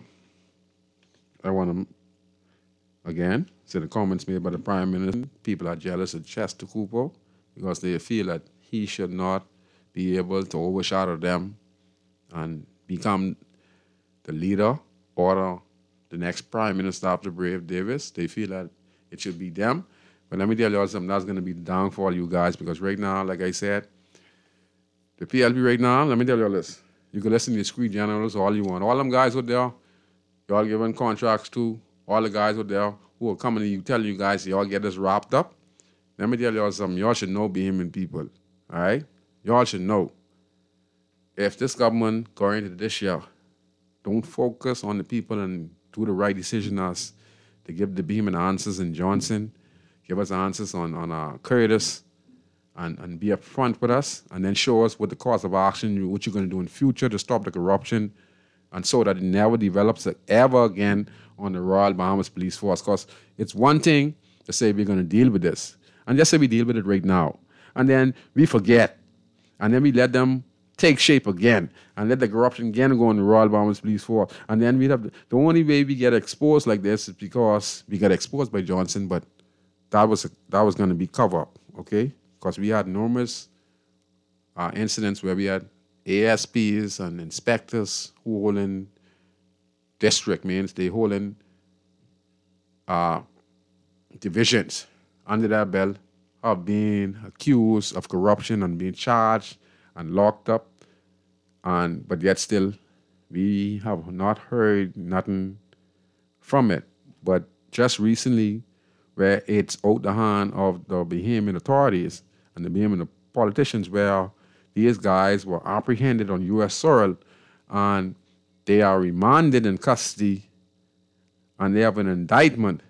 I want to again say the comments made by the Prime Minister. People are jealous of Chester Cooper because they feel that he should not be able to overshadow them and become the leader or the, the next Prime Minister after Brave Davis. They feel that it should be them. But let me tell you all something, that's going to be the downfall, you guys, because right now, like I said, the P L P right now, let me tell you all this. You can listen to the street generals all you want. All them guys out there, y'all giving contracts to, all the guys out there who are coming to you, telling you guys, y'all get this wrapped up. Let me tell y'all something, y'all should know Bahamian people, all right? Y'all should know. If this government going into this year, don't focus on the people and do the right decision as to give the Bahamian answers in Johnson, give us answers on, on uh, Curtis, and, and be upfront with us, and then show us what the course of action, what you're going to do in the future to stop the corruption, and so that it never develops ever again on the Royal Bahamas Police Force. Because it's one thing to say we're going to deal with this, and just say we deal with it right now, and then we forget, and then we let them take shape again, and let the corruption again go on the Royal Bahamas Police Force, and then we have the, the only way we get exposed like this is because we got exposed by Johnson, but that was that was going to be cover up, okay? Because we had enormous uh, incidents where we had A S Ps and inspectors who holding district means they holding uh, divisions under their belt of being accused of corruption and being charged and locked up, and but yet still we have not heard nothing from it. But just recently, where it's out the hand of the Bahamian authorities and the Bahamian politicians, where these guys were apprehended on U S soil and they are remanded in custody and they have an indictment.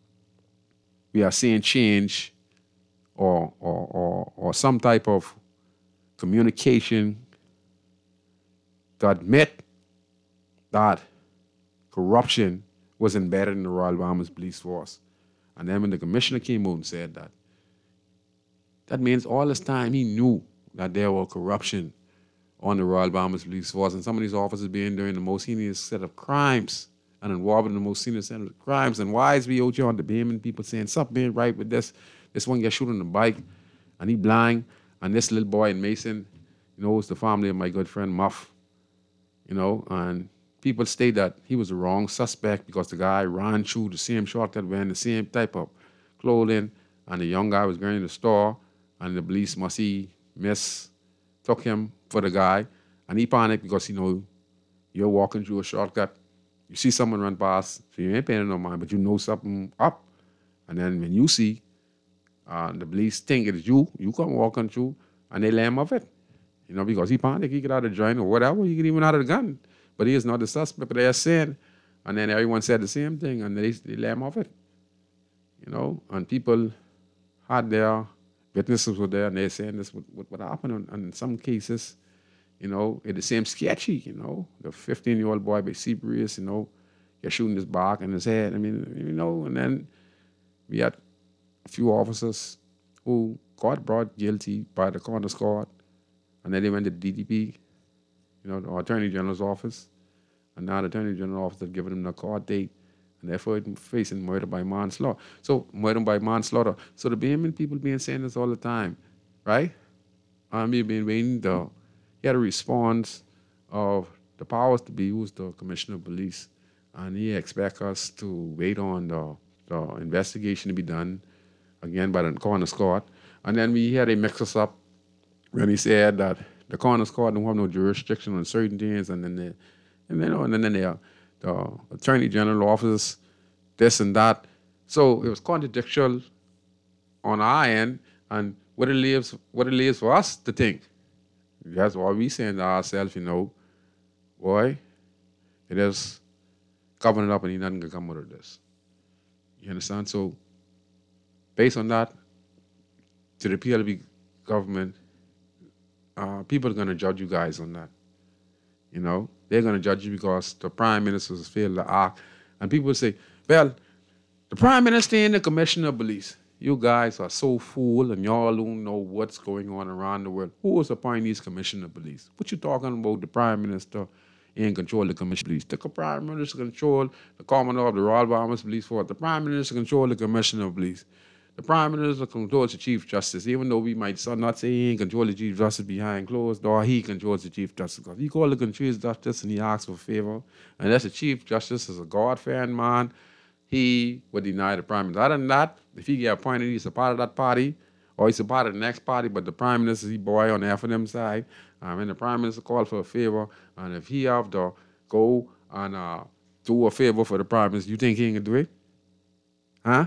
We are seeing change or or or, or some type of communication to admit that corruption was embedded in the Royal Bahamas Police Force. And then when the commissioner came out and said that, that means all this time he knew that there was corruption on the Royal Bahamas Police Force, and some of these officers being doing the most heinous set of crimes and involved in the most heinous set of crimes. And why is we out here on the Bahamian people saying something ain't right with this? This one gets shot on the bike and he blind, and this little boy in Mason, you know, it's the family of my good friend Muff, you know, and people state that he was the wrong suspect because the guy ran through the same shortcut wearing the same type of clothing, and the young guy was going to the store, and the police must he mistook him for the guy, and he panicked because, you know, you're walking through a shortcut, you see someone run past, so you ain't paying no mind, but you know something up, and then when you see uh, the police think it's you, you come walking through, and they lay him off it, you know, because he panicked, he get out of the joint or whatever, he get even out of the gun. But he is not the suspect, but they are saying, and then everyone said the same thing, and they, they let him off it. You know, and people had their witnesses were there, and they're saying this would, would, would happen. And in some cases, You know, it's the same sketchy, you know. The fifteen-year-old boy by Seabreeze, you know, you're shooting his back in his head. I mean, you know, and then we had a few officers who got brought guilty by the Corners Court, and then they went to the D D P, you know, the Attorney General's office, and now the Attorney General's office had given them the court date, and they're facing murder by manslaughter. So, murder by manslaughter. So the Bahamian people being saying this all the time, right? Um, we've been waiting to get a response of the powers to be, who's the Commissioner of Police, and he expects us to wait on the, the investigation to be done, again, by the Corners Court. And then we had a mix us up when he said that the Corners Court don't have no jurisdiction on certain things, and then they, and then, and then they, uh, the Attorney General office, this and that. So it was contradictory on our end, and what it leaves, what it leaves for us to think. That's why we saying to ourselves, you know, boy, it is covering it up and ain't nothing can come out of this. You understand? So based on that, to the P L P government, uh, people are going to judge you guys on that. You know, they're going to judge you because the Prime Minister has failed to act. And people say, well, the Prime Minister and the Commissioner of Police, you guys are so fool and y'all don't know what's going on around the world. Who was appointing these Commissioner of Police? What you talking about? The Prime Minister in control of the Commissioner of Police. The Prime Minister control the Commandant of the Royal Bahamas Police Force. The Prime Minister control the Commissioner of Police. The Prime Minister controls the Chief Justice, even though we might not say he ain't control the Chief Justice behind closed door, he controls the Chief Justice. Because he called the Chief Justice and he asks for a favor. And that's the Chief Justice is a God-fearing man. He would deny the Prime Minister. Other than that, if he get appointed, he's a part of that party, or he's a part of the next party, but the Prime Minister, he boy on the F and M side. Um, and the Prime Minister called for a favor, and if he have to go and uh, do a favor for the Prime Minister, you think he ain't gonna do it? Huh?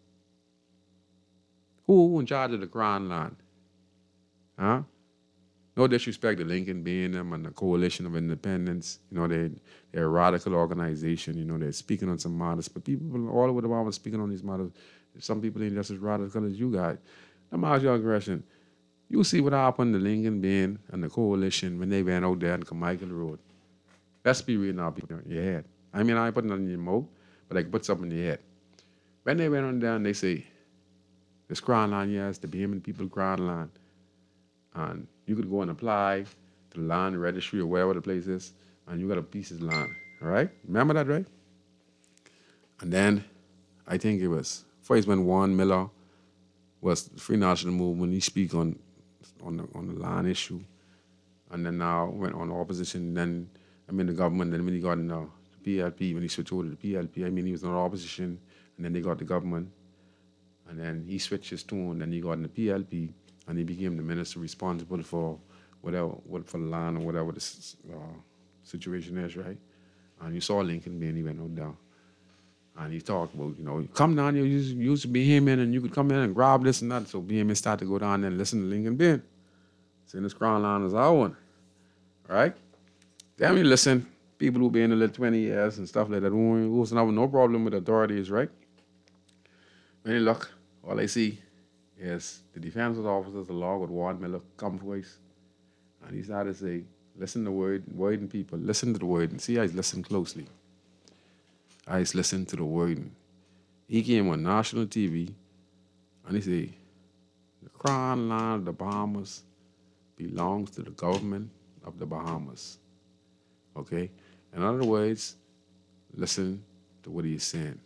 Who in charge of the Crown Land? Huh? No disrespect to Lincoln being them and the Coalition of Independence. You know, they, they're a radical organization. You know, they're speaking on some matters. But people all over the world are speaking on these matters. Some people ain't just as radical as you guys. Let me ask you a question. You see what happened to Lincoln Bean and the Coalition when they went out there on Carmichael Road. Let's be real now, people in your head. I mean, I ain't putting nothing in your mouth, but I can put something in your head. When they went on there and they say, this Crown Land, yes, the Bahamian people Crown Land. And you could go and apply to the land registry or wherever the place is, and you got a piece of land, all right? Remember that, right? And then I think it was first when Warren Miller was the Free National Movement, he speak on on the, on the land issue, and then now went on opposition. Then I mean the government. Then when he got in the P L P, when he switched over to the P L P, I mean he was in opposition, and then they got the government, and then he switched his tune. Then he got in the P L P. And he became the minister responsible for whatever, what for the land or whatever the uh, situation is, right? And you saw Lincoln being, he went on down. And he talked about, you know, come down here, you used, you used to be him in, and you could come in and grab this and that. So B M S started to go down there and listen to Lincoln Ben. Saying this Crown Land is our one, right? Then we listen, people who been in the little twenty years and stuff like that, who was have no problem with authorities, right? When you look, all I see is the defense officers along with Warren Miller come voice. And he started to say, listen to word, word and people, listen to the word. And see, I listen closely. I listen to the word. And he came on national T V and he said, the Crown Land of the Bahamas belongs to the government of the Bahamas. Okay? In other words, listen to what he's saying.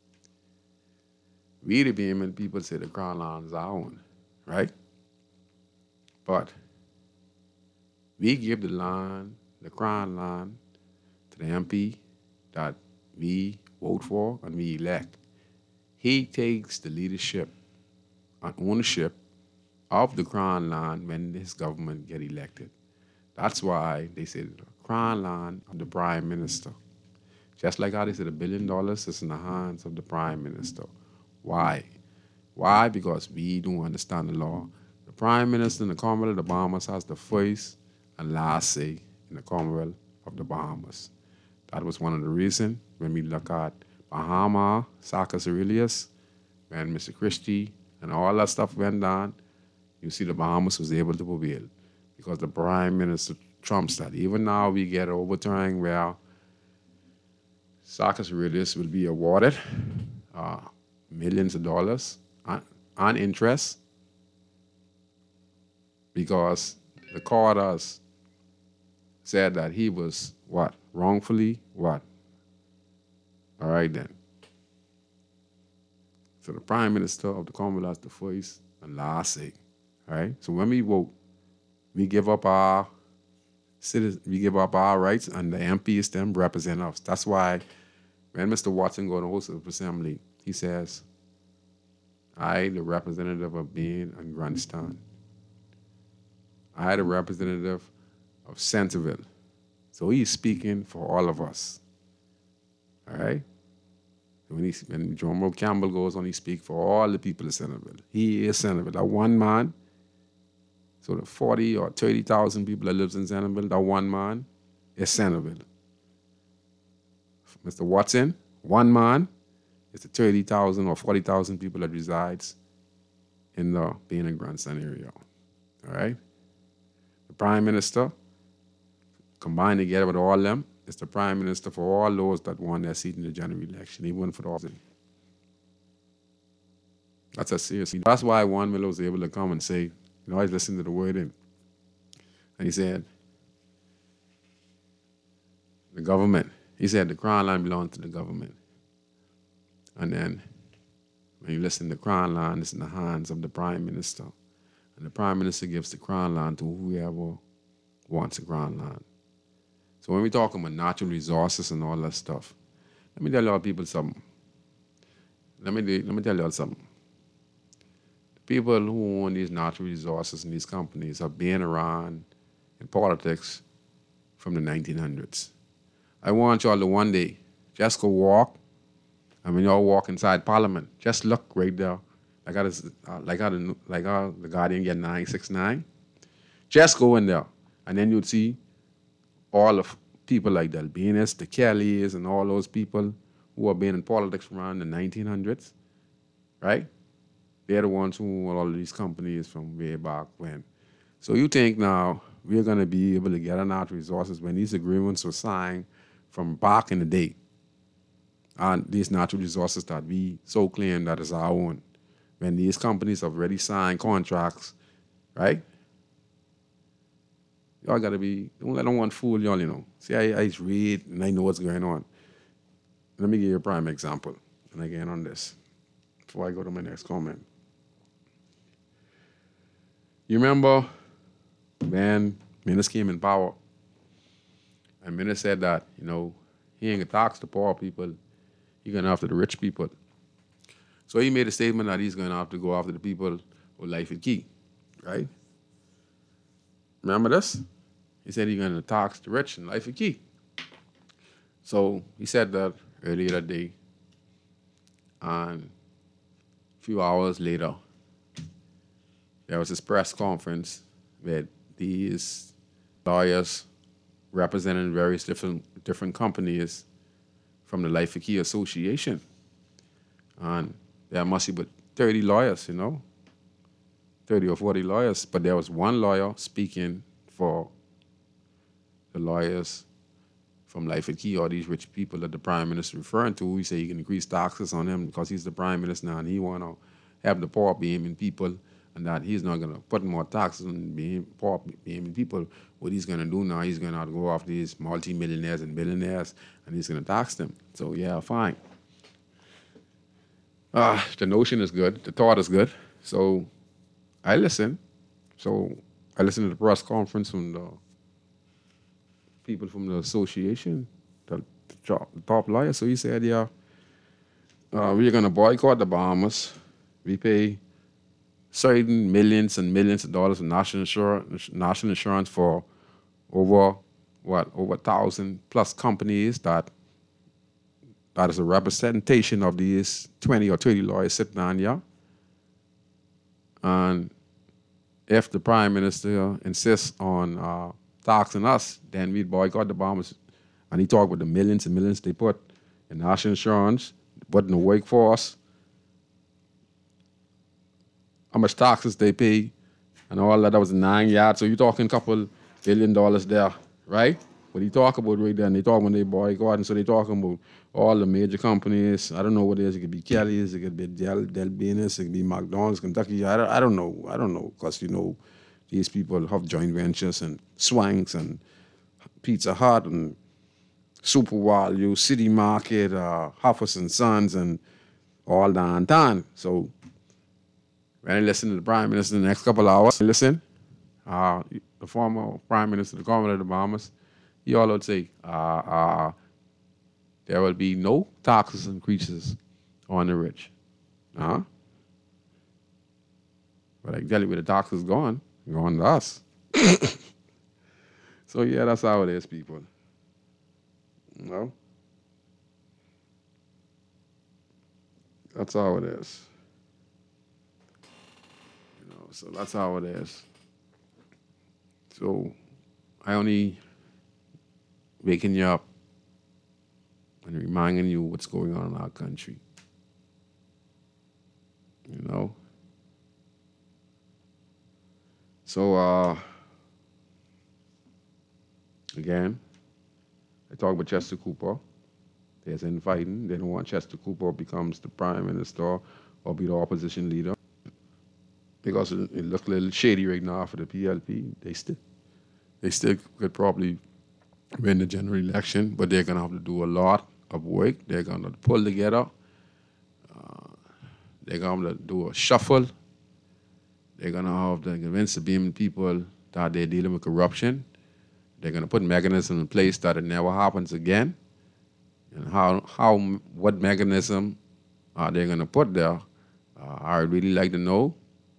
We the Bahamian people say the Crown Land is our own, right? But we give the land, the Crown Land, to the M P that we vote for and we elect. He takes the leadership and ownership of the Crown Land when his government get elected. That's why they say the Crown Land of the Prime Minister. Just like how they said a billion dollars is in the hands of the Prime Minister. Why? Why? Because we don't understand the law. The Prime Minister in the Commonwealth of the Bahamas has the first and last say in the Commonwealth of the Bahamas. That was one of the reasons when we look at Bahama, Sarkis Aurelius, when Mister Christie and all that stuff went down, you see the Bahamas was able to prevail because the Prime Minister trumps that. Even now we get overturning where Sarkis Relis will be awarded uh, millions of dollars on, on interest because the court has said that he was, what, wrongfully, what? All right then. So the Prime Minister of the Commonwealth, the first and last say, all right? So when we vote, we give up our citizens, we give up our rights, and the M Ps them represent us. That's why when Mister Watson go to host of the assembly, he says, I, the representative of Bean and Grandstand, I, the representative of Centerville. So he's speaking for all of us. All right? When, he, when John Moe Campbell goes on, he speaks for all the people of Centerville. He is Centerville. That one man, so the forty or thirty thousand people that lives in Centerville, that one man is Centerville. Mister Watson, one man is the thirty thousand or forty thousand people that resides in the Bean and Grandstand area. All right? The Prime Minister, combined together with all of them, is the Prime Minister for all those that won their seat in the general election, even for the opposition. That's a serious thing. That's why Juan Miller was able to come and say, you know, I was listening to the word in. And he said, the government, he said the Crown Land belongs to the government. And then when you listen to the Crown Land, it's in the hands of the Prime Minister. And the Prime Minister gives the Crown Land to whoever wants the Crown Land. So when we talk about natural resources and all that stuff, let me tell y'all people something. Let me, let me tell y'all something. The people who own these natural resources and these companies have been around in politics from the nineteen hundreds. I want y'all to one day just go walk, and when y'all walk inside Parliament, just look right there, like how, this, uh, like how, the, like how the Guardian get nine six nine. Just go in there, and then you'll see all of people like the Albinus, the Kellys, and all those people who have been in politics around the nineteen hundreds, right? They're the ones who own all of these companies from way back when. So you think now we're going to be able to get enough resources when these agreements were signed from back in the day, and these natural resources that we so claim that is our own, when these companies have already signed contracts, right? Y'all got to be, don't let no one fool y'all, you know. See, I, I read and I know what's going on. Let me give you a prime example, and I get on this before I go to my next comment. You remember when Minnis came in power, and Minnis said that, you know, he ain't going to tax the poor people, he's going after the rich people. So he made a statement that he's going to have to go after the people who life is key, right? Remember this? He said he's going to tax the rich and life is key. So he said that earlier that day, and a few hours later, there was this press conference where these lawyers representing various different different companies from the Life of Key Association. And there must be but thirty lawyers, you know, thirty or forty lawyers, but there was one lawyer speaking for the lawyers from Life of Key, or these rich people that the Prime Minister referring to. He said he can increase taxes on them because he's the Prime Minister now, and he want to have the poor behaving people, and that he's not going to put more taxes on the poor behaving people. What he's going to do now, he's going to go after these multi-millionaires and billionaires, and he's going to tax them. So, yeah, fine. Uh, the notion is good. The thought is good. So I listen. So I listened to the press conference from the people from the association, the, the top, the top lawyer. So he said, yeah, uh, we're going to boycott the Bahamas. We pay certain millions and millions of dollars in national insurance, national insurance for over, what, over a thousand plus companies that that is a representation of these twenty or thirty lawyers sitting down here. And if the Prime Minister insists on uh, taxing us, then we'd boycott the Bahamas. And he talked about the millions and millions they put in national insurance, put in the workforce, how much taxes they pay, and all that. That was nine yards. So you're talking a couple billion dollars there, right? What he talk about right there, and they talk when they boycott, and so they talking about all the major companies. I don't know what it is. It could be Kelly's, it could be Del, Del Benis, it could be McDonald's, Kentucky. I don't, I don't know. I don't know, because, you know, these people have joint ventures and Swanks and Pizza Hut and Super Value, City Market, uh, Huffers and Sons, and all downtown. So when I listen to the Prime Minister in the next couple of hours, listen, uh, the former Prime Minister, the governor of the Bahamas, he all would say, uh, uh, there will be no taxes increases on the rich. Uh-huh. But I can tell you where the taxes gone, gone to us. So yeah, that's how it is, people. You know? That's how it is. You know, so that's how it is. So I only waking you up and reminding you what's going on in our country. You know? So, uh, again, I talk about Chester Cooper. There's infighting. They don't want Chester Cooper becomes the prime minister or be the opposition leader, because it, it looks a little shady right now for the P L P. They still, they still could probably win the general election, but they're gonna have to do a lot of work. They're gonna pull together. Uh, they're gonna do a shuffle. They're gonna have to convince the Beam people that they're dealing with corruption. They're gonna put mechanisms in place that it never happens again. And how, how, what mechanism are they gonna put there? Uh, I would really like to know,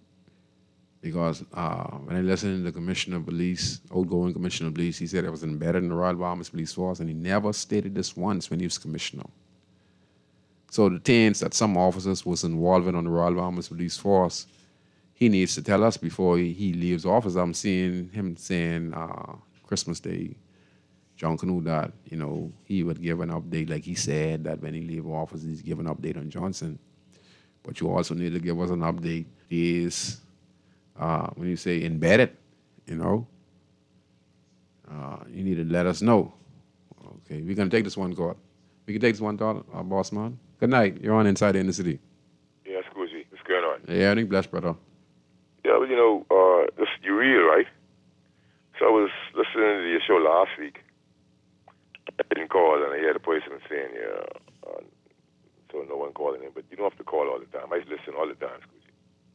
because uh, when I listened to the Commissioner of Police, outgoing Commissioner of Police, he said it was embedded in the Royal Bahamas Police Force, and he never stated this once when he was Commissioner. So the things that some officers was involved in on the Royal Bahamas Police Force, he needs to tell us before he, he leaves office. I'm seeing him saying uh, Christmas Day, John Canoe, that, you know, he would give an update, like he said, that when he leave office, he's give an update on Johnson. But you also need to give us an update is, uh, when you say embedded, you know, uh, you need to let us know. Okay, we're going to take this one call. We can take this one call, uh, boss man. Good night. You're on Inside the Inner City. Yeah, Squizzy. What's going on? Yeah, I think blessed, brother. Yeah, well, you know, uh, this, you're real, right? So I was listening to your show last week. I didn't call, and I heard a person saying, yeah, uh, so no one calling in. But you don't have to call all the time. I listen all the time, Squizzy.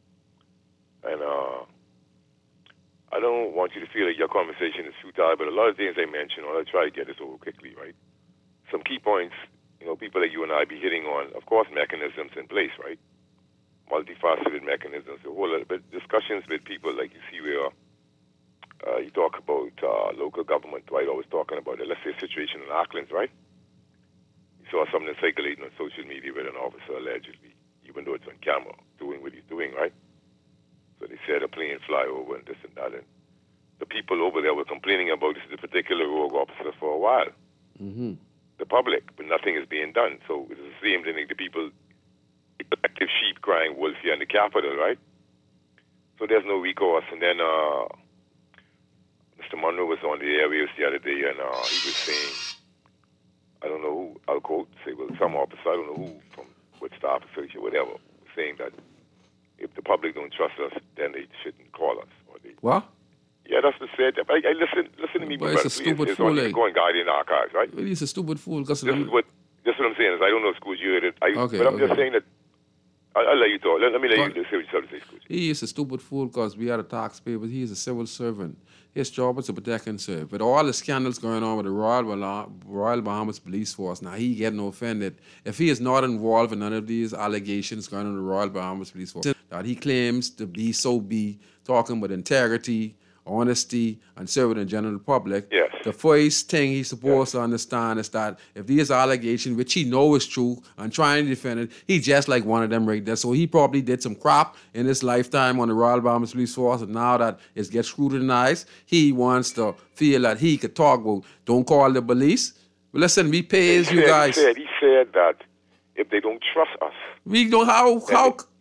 And uh, I don't want you to feel like your conversation is futile, but a lot of things I mentioned, I'll try to get this over quickly, right? Some key points, you know, people like you and I be hitting on, of course, mechanisms in place, right? Multifaceted mechanisms, a whole lot, but discussions with people like you see where uh, you talk about uh, local government, right? Always talking about it. Let's say a situation in Auckland, right? You saw something circulating on social media with an officer allegedly, even though it's on camera, doing what he's doing, right? So they said a plane fly over and this and that, and the people over there were complaining about this particular rogue officer for a while. Mm-hmm. The public, but nothing is being done. So it's the same thing like the people, active sheep crying wolf here in the capital, right? So there's no recourse. And then uh, Mister Monroe was on the airwaves the other day, and uh, he was saying, I don't know who, I'll quote, say, well, some officer, I don't know who, from what staff association, whatever, saying that if the public don't trust us, then they shouldn't call us. Or they, what? Yeah, that's the said. I, I listen, listen to me, but brother. it's a stupid it's fool. on, Like, it's going Guardian Archives, right? Well, he's a stupid fool. Cause this is what this is what I'm saying. Is I don't know, Scooge, you heard it. I, okay, but I'm okay. just saying that. I'll, I'll let you talk. Let, let me let but you say what you have to say, Scooge. He is a stupid fool because we are the taxpayer, but he is a civil servant. His job is to protect and serve. But all the scandals going on with the Royal, Royal Bahamas Police Force, now he getting offended. If he is not involved in none of these allegations going on in the Royal Bahamas Police Force, that he claims to be so be talking with integrity, honesty, and serving the general public, yes. The first thing he's supposed yes. to understand is that if these allegations, which he knows is true, and trying to defend it, he's just like one of them right there. So he probably did some crap in his lifetime on the Royal Bahamas Police Force, and now that it gets scrutinized, he wants to feel that he could talk about, don't call the police. But listen, we pay as you guys. He said, he said that if they don't trust us, we don't, how, how,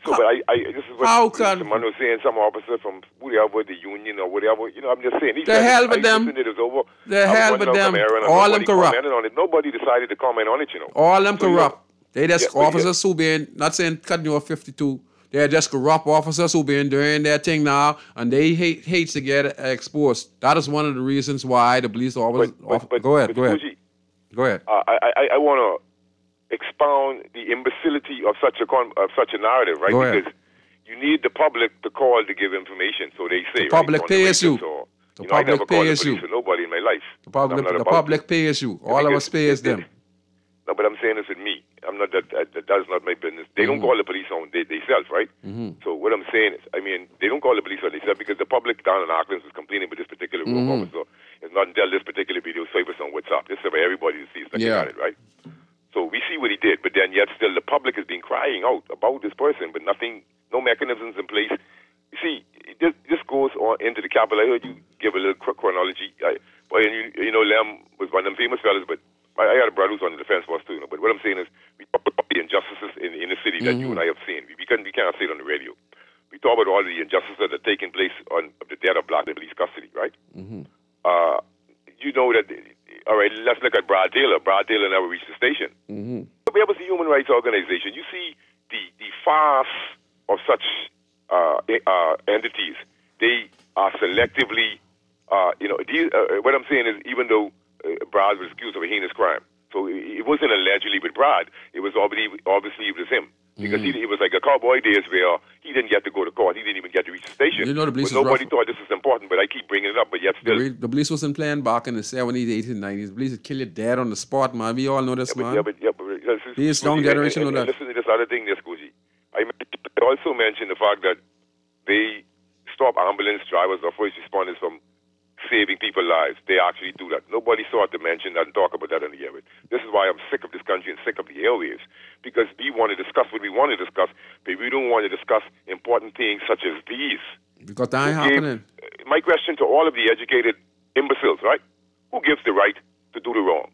So, but I, I, this is what How can someone was saying, some officer from whatever, the union or whatever, you know, I'm just saying. He the said, hell with I them. It was over. The hell with them. All All them corrupt. On it. Nobody decided to comment on it, you know. All them so, corrupt. You know, they just yeah, officers yeah. who been, not saying cutting you off fifty-two, they're just corrupt officers who been doing their thing now, and they hate hates to get exposed. That is one of the reasons why the police officers... But, but, but, go ahead, but go ahead. Fuji, go ahead. Uh, I, I, I want to expound the imbecility of such a con- of such a narrative, right? Go ahead. Because you need the public to call to give information, so they say. The public right, pays you. Or, the you know, public I never pays the you. For nobody in my life. The public, the public pays you. Yeah, all of us pays it, them. It, no, but I'm saying this with me. I'm not that. that that's not my business. They mm-hmm. don't call the police on they themselves, right? Mm-hmm. So what I'm saying is, I mean, they don't call the police on themselves because the public down in Auckland was complaining with this particular room mm-hmm. officer. It's not until this particular video surfaced on WhatsApp. This is for everybody to see. It's looking yeah. at it, right? So we see what he did, but then yet still the public has been crying out about this person, but nothing, no mechanisms in place. You see, this, this goes on into the capital. I heard you give a little chronology. I, well, you, you know, Lem was one of them famous fellas, but I, I had a brother who's on the defense force too. You know, but what I'm saying is, we talk about the injustices in, in the city that mm-hmm. you and I have seen. We, we, can, we can't say it on the radio. We talk about all the injustices that are taking place on the death of black in police custody, right? Mm-hmm. Uh, you know that, all right, let's look at Brad Taylor. Brad Taylor never reached the station. Mm-hmm. We have a human rights organization. You see the, the farce of such uh, uh, entities. They are selectively, uh, you know, these, uh, what I'm saying is even though uh, Brad was accused of a heinous crime, so it, it wasn't allegedly with Brad. It was obviously, obviously it was him. Because mm-hmm. he, it was like a cowboy days where he didn't get to go to court. He didn't even get to reach the station. You know, the police but nobody rough. thought this was important, but I keep bringing it up, but yet still. The, the police wasn't playing back in the seventies, eighties, nineties. The police would kill you dead on the spot, man. We all know this, yeah, but, man. yeah, but, yeah, but, yeah, this These young generation and, and, know and that. Listen to this other thing there, Scoozy. I also mentioned the fact that they stop ambulance drivers or first responders from saving people's lives. They actually do that. Nobody thought to mention that and talk about that on the airwaves. This is why I'm sick of this country and sick of the airwaves, because we want to discuss what we want to discuss, but we don't want to discuss important things such as these. Because that ain't happening. Gave, my question to all of the educated imbeciles, right? Who gives the right to do the wrong?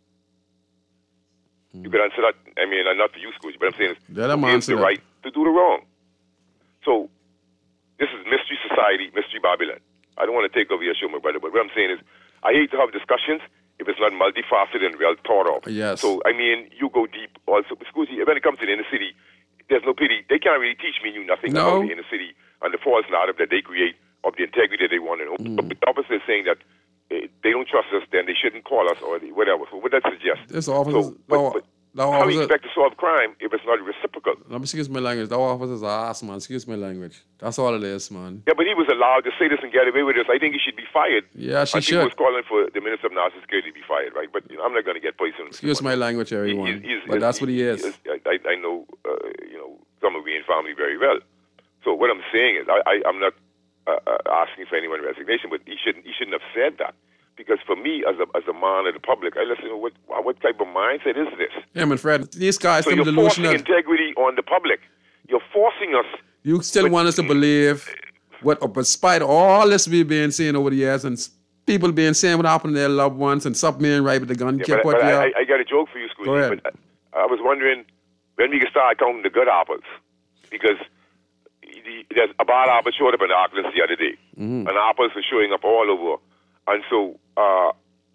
Mm. You could answer that. I mean, not for you, Scooch, but I'm saying is, who gives the that. right to do the wrong? So this is Mystery Society, Mystery Babylon. I don't want to take over your show, my brother, but what I'm saying is I hate to have discussions if it's not multifaceted and well thought of. Yes. So, I mean, you go deep also. Scoozy, when it comes to the inner city, there's no pity. They can't really teach me you nothing no. about the inner city and the false narrative that they create of the integrity that they want. And mm. the opposite is saying that uh, they don't trust us, then they shouldn't call us or whatever. So what that suggests. This officer, so, but, no, but no, how do you officer, expect to solve crime if it's not reciprocal? Let me excuse my language. That officer's ass, man. Excuse my language. That's all it is, man. Yeah, but he was allowed to say this and get away with this. I think he should be fired. Yeah, she I should. I think he was calling for the Minister of National Security to be fired, right? But you know, I'm not going to get personal. Excuse my language, everyone. He, he's, but he's, that's what he is. is I, I know, uh, you know, some of me in family very well. So what I'm saying is, I, I, I'm not uh, uh, asking for anyone's resignation, but he shouldn't, he shouldn't have said that. Because for me, as a as a man of the public, I listen. What what type of mindset is this? Yeah, man, Fred. These guys so from you're delusional. forcing integrity on the public. You're forcing us. You still but, want us to believe what, despite all this we've been seeing over the years, and people being saying what happened to their loved ones, and some being right with the gun. Yeah, kept but, but I, I, I got a joke for you, Scooty. But I, I was wondering when we can start counting the good apples, because the, there's a bad apple showed up in Auckland the other day, mm-hmm. and apples are showing up all over, and so. Uh,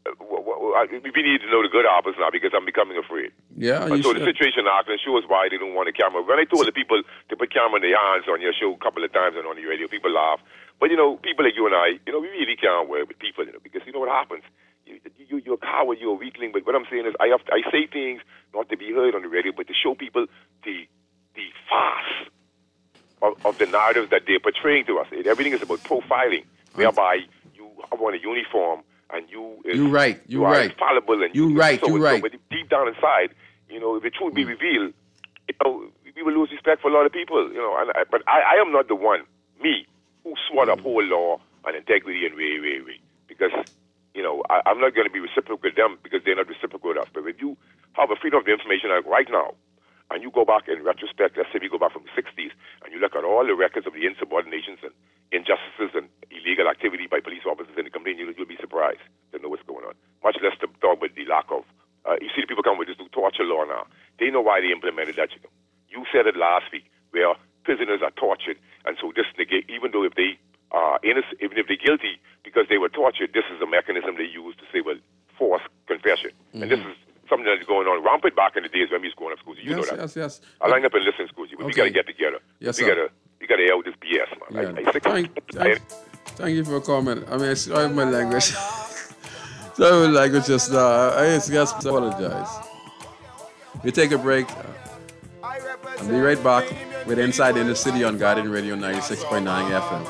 we need to know the good apples now because I'm becoming afraid. Yeah, and so should. the situation in Auckland shows why they don't want a camera. When I told the people to put camera in their hands on your show a couple of times and on the radio, people laugh. But, you know, people like you and I, you know, we really can't work with people, you know, because you know what happens? You, you, you're a coward, you're a weakling. But what I'm saying is I have to, I say things not to be heard on the radio, but to show people the the farce of, of the narratives that they're portraying to us. Everything is about profiling, whereby you want a uniform, and you is, you right, you, you right, are infallible, and you, you right, so you right. So, but deep down inside, you know, if the truth be revealed, you know, we will lose respect for a lot of people, you know. And I, but I, I am not the one, me, who swore up whole law and integrity and way, way, way, because you know I, I'm not going to be reciprocal with them because they're not reciprocal with us. But if you have a freedom of information like right now, and you go back in retrospect, let's say we go back from the sixties, and you look at all the records of the insubordinations and injustices and illegal activity by police officers in the complaint, you'll, you'll be surprised to know what's going on. Much less to talk about the lack of, uh, you see the people come with this new torture law now. They know why they implemented that, you know. You said it last week, where uh, innocent, even if they're guilty, because they were tortured. This is a mechanism they use to say, well, force confession. Mm-hmm. And this is something that's going on rampant back in the days when we was growing up, Scusi. You yes, know that. Yes, yes, I line up and listen, Scusi. But okay. we got to get together. Yes, we sir. gotta, we got to air this B S, man. Yeah. I, I thank, thank, thank you for comment. I mean, sorry my language. sorry my language just now. I just apologize. We take a break. I'll be right back with Inside in the City on Guardian Radio ninety-six point nine F M.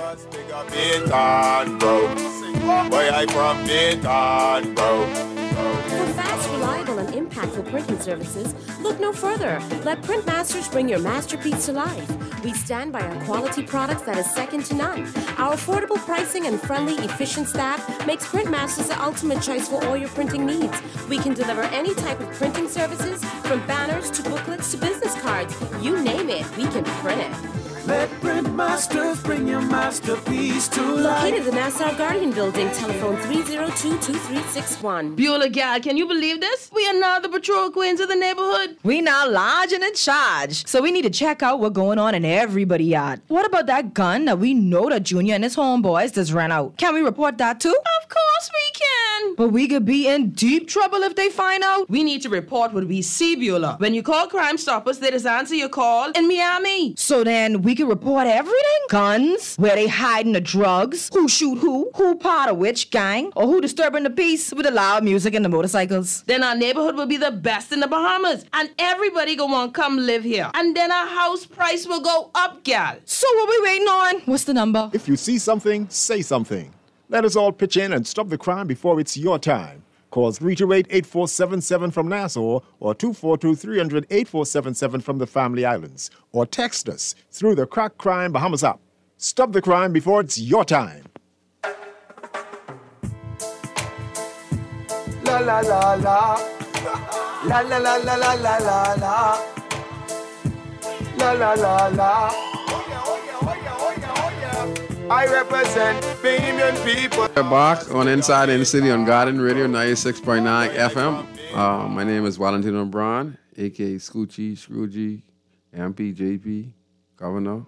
Where I from, Dayton, bro. For fast, reliable, and impactful printing services, look no further. Let Printmasters bring your masterpiece to life. We stand by our quality products that is second to none. Our affordable pricing and friendly, efficient staff makes Printmasters the ultimate choice for all your printing needs. We can deliver any type of printing services, from banners to booklets to business cards. You name it, we can print it. Let Printmasters bring your masterpiece to life. Located in the Nassau Guardian Building, telephone three oh two, two three six one. Beulah gal, can you believe this? We are now the patrol queens of the neighborhood. We now large and in charge. So we need to check out what's going on in everybody's yard. What about that gun that we know that Junior and his homeboys just ran out? Can we report that too? Of course we can. But we could be in deep trouble if they find out. We need to report what we see, Beulah. When you call Crime Stoppers, they just answer your call in Miami. So then we can report everything? Guns, where they hiding the drugs, who shoot who, who part of which gang, or who disturbing the peace with the loud music and the motorcycles. Then our neighborhood will be the best in the Bahamas, and everybody gonna want to come live here. And then our house price will go up, gal. So what we waiting on? What's the number? If you see something, say something. Let us all pitch in and stop the crime before it's your time. Call three two eight, eight four seven seven from Nassau or two four two, three hundred, eight four seven seven from the Family Islands. Or text us through the Crack Crime Bahamas app. Stop the crime before it's your time. La la la la. La la la la la la la la. La la la la. I represent Bahamian people. We're back on Inside in the City on Guardian Radio ninety-six point nine F M. Uh, my name is Valentino Brown, a k a. Scoochie, Scroogey, M P, J P, Governor,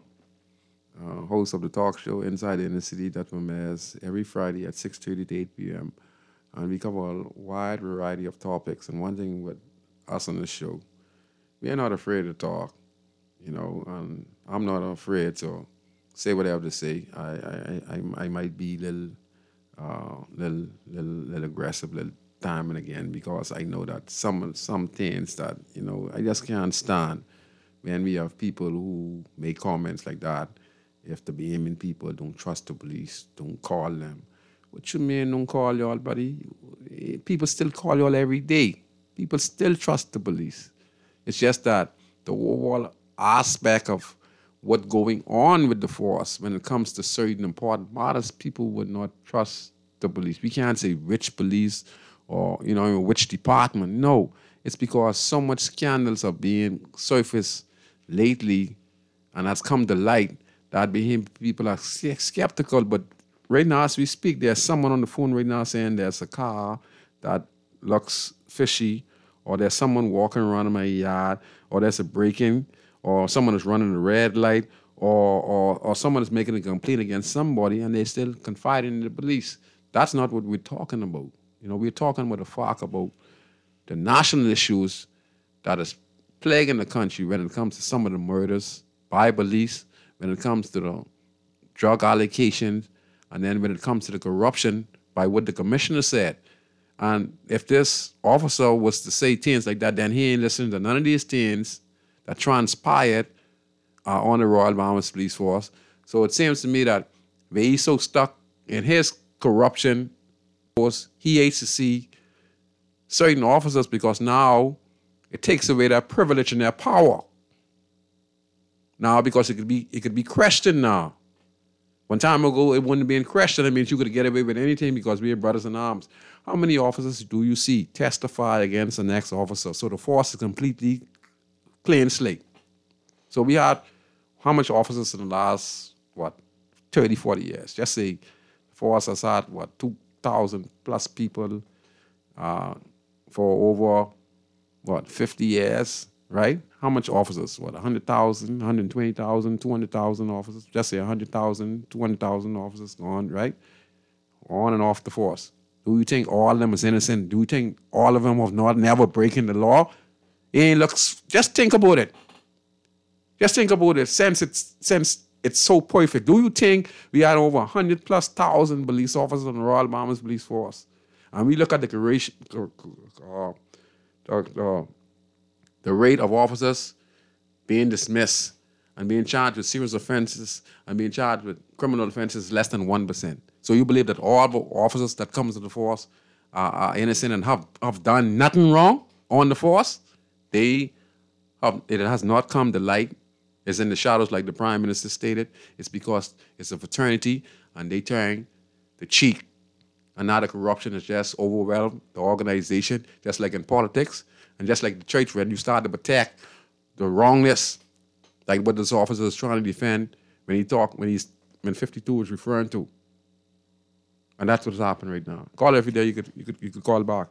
uh, host of the talk show Inside in the City that airs every Friday at six thirty to eight p.m. And we cover a wide variety of topics. And one thing with us on the show, we are not afraid to talk, you know, and I'm not afraid to say what I have to say. I I, I, I might be a little, uh, little, little, little aggressive, little time and again, because I know that some some things that, you know, I just can't stand when we have people who make comments like that. If the Bahamian people don't trust the police, don't call them. What you mean don't call y'all, buddy? People still call y'all every day. People still trust the police. It's just that the overall aspect of what's going on with the force when it comes to certain important matters, people would not trust the police. We can't say which police or, you know, which department. No, it's because so much scandals are being surfaced lately and has come to light that people are skeptical. But right now, as we speak, there's someone on the phone right now saying there's a car that looks fishy, or there's someone walking around in my yard, or there's a break-in, or someone is running a red light, or, or or someone is making a complaint against somebody, and they're still confiding in the police. That's not what we're talking about. You know, we're talking with the fuck about the national issues that is plaguing the country when it comes to some of the murders by police, when it comes to the drug allocations, and then when it comes to the corruption by what the commissioner said. And if this officer was to say things like that, then he ain't listening to none of these things that transpired uh, on the Royal Bahamas Police Force. So it seems to me that where he's so stuck in his corruption force, he hates to see certain officers because now it takes away their privilege and their power. Now, because it could be it could be questioned now. One time ago, it wouldn't be in question. It means you could get away with anything because we are brothers in arms. How many officers do you see testify against the next officer? So the force is completely clean slate. So we had how much officers in the last, what, thirty, forty years? Just say the force has had, what, two thousand plus people uh, for over, what, fifty years. right? How much officers? What, one hundred thousand, one hundred twenty thousand, two hundred thousand officers? Just say one hundred thousand, two hundred thousand officers gone, right? On and off the force. Do you think all of them is innocent? Do you think all of them have not never breaking the law? It ain't looks, just think about it. Just think about it since it's, since it's so perfect. Do you think we had over one hundred plus thousand police officers on the Royal Bahamas Police Force? And we look at the duration, uh, uh, uh, the rate of officers being dismissed and being charged with serious offenses and being charged with criminal offenses less than one percent. So you believe that all the officers that come to the force are, are innocent and have, have done nothing wrong on the force? They have, it has not come to light. It's in the shadows like the Prime Minister stated. It's because it's a fraternity and they turn the cheek. And now the corruption has just overwhelmed the organization, just like in politics, and just like the church when you start to attack the wrongness, like what this officer is trying to defend when he talk when he's when fifty-two is referring to. And that's what's happening right now. Call every day, you could you could you could call back.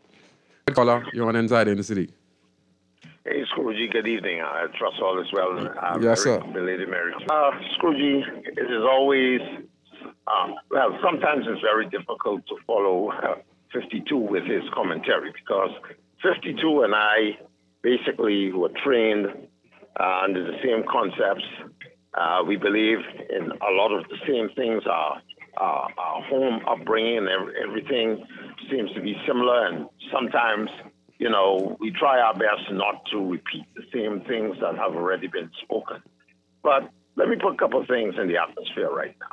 Caller, you're on Inside in the City. Hey, Scrooge, good evening. I trust all is well. Uh, yes, Mary, sir. Belated Mary. Uh, Scrooge, it is always, um, well, sometimes it's very difficult to follow uh, fifty-two with his commentary because fifty-two and I basically were trained uh, under the same concepts. Uh, we believe in a lot of the same things. Our, our, our home upbringing and everything seems to be similar, and sometimes, you know, we try our best not to repeat the same things that have already been spoken. But let me put a couple of things in the atmosphere right now.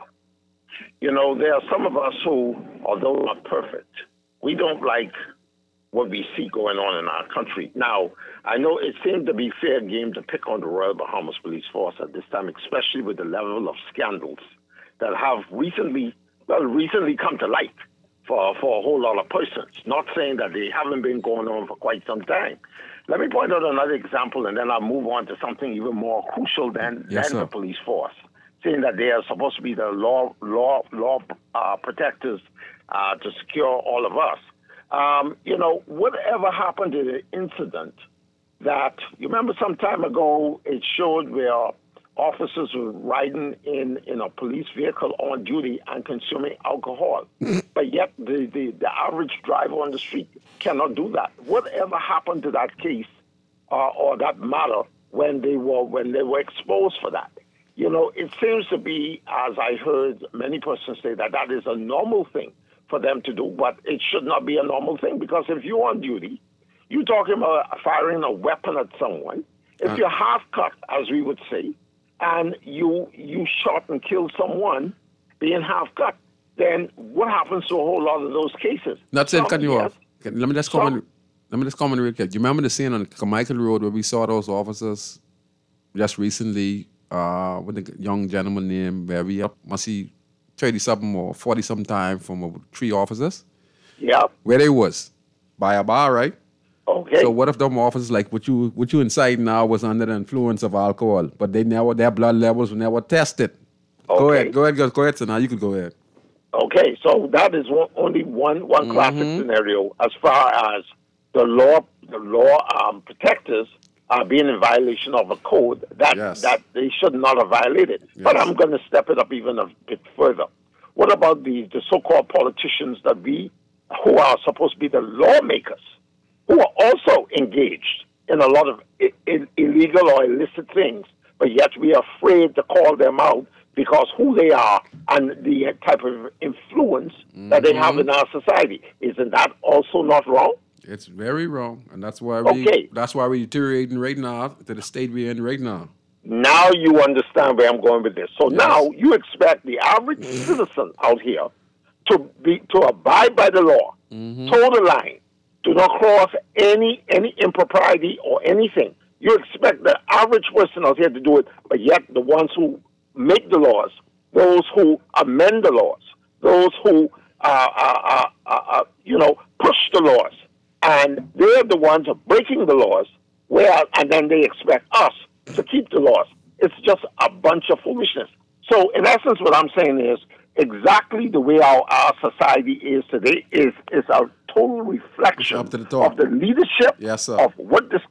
You know, there are some of us who, although not perfect, we don't like what we see going on in our country. Now, I know it seemed to be fair game to pick on the Royal Bahamas Police Force at this time, especially with the level of scandals that have recently, well, recently come to light for, for a whole lot of persons. Not saying that they haven't been going on for quite some time. Let me point out another example, and then I'll move on to something even more crucial than, Yes, than sir. the police force, saying that they are supposed to be the law law law uh, protectors uh, to secure all of us. Um, you know, whatever happened to the incident that, you remember some time ago, it showed where officers were riding in, in a police vehicle on duty and consuming alcohol. But yet the, the, the average driver on the street cannot do that. Whatever happened to that case uh, or that matter when they were when they were exposed for that? You know, it seems to be, as I heard many persons say, that that is a normal thing for them to do, but it should not be a normal thing, because if you're on duty, you're talking about firing a weapon at someone. If Uh. you're half cut, as we would say, and you you shot and killed someone being half cut, then what happens to a whole lot of those cases? Not saying Some, cut you yes, off. Okay, let me just come in. Let me just comment real quick. You remember the scene on Carmichael Road where we saw those officers just recently uh, with a young gentleman named where we up must see thirty something or forty something time from uh, three officers? Yeah. Where they was? By a bar, right? Okay. So what if them officers like what you what you inside now was under the influence of alcohol, but they never their blood levels were never tested? Go Okay. ahead, go ahead, go, go ahead, so now you could go ahead. Okay, so that is one, only one one classic Mhm. scenario as far as the law the law um, protectors are being in violation of a code that Yes. that they should not have violated. But Yes. I'm going to step it up even a bit further. What about the, the so-called politicians that we, who are supposed to be the lawmakers, who are also engaged in a lot of I- I- illegal or illicit things, but yet we are afraid to call them out because who they are and the type of influence that they have in our society. Isn't that also not wrong? It's very wrong, and that's why we Okay. that's why we're deteriorating right now to the state we're in right now. Now you understand where I'm going with this. So Yes. now you expect the average citizen out here to be to abide by the law, toe the line, do not cross any any impropriety or anything. You expect the average person out here to do it, but yet the ones who make the laws, those who amend the laws, those who uh, uh, uh, uh, uh, you know push the laws, and they're the ones who are breaking the laws. Where and then they expect us to keep the laws. It's just a bunch of foolishness. So in essence, what I'm saying is exactly the way our, our society is today is is a total reflection Up to the top. of the leadership Yes, sir. of what this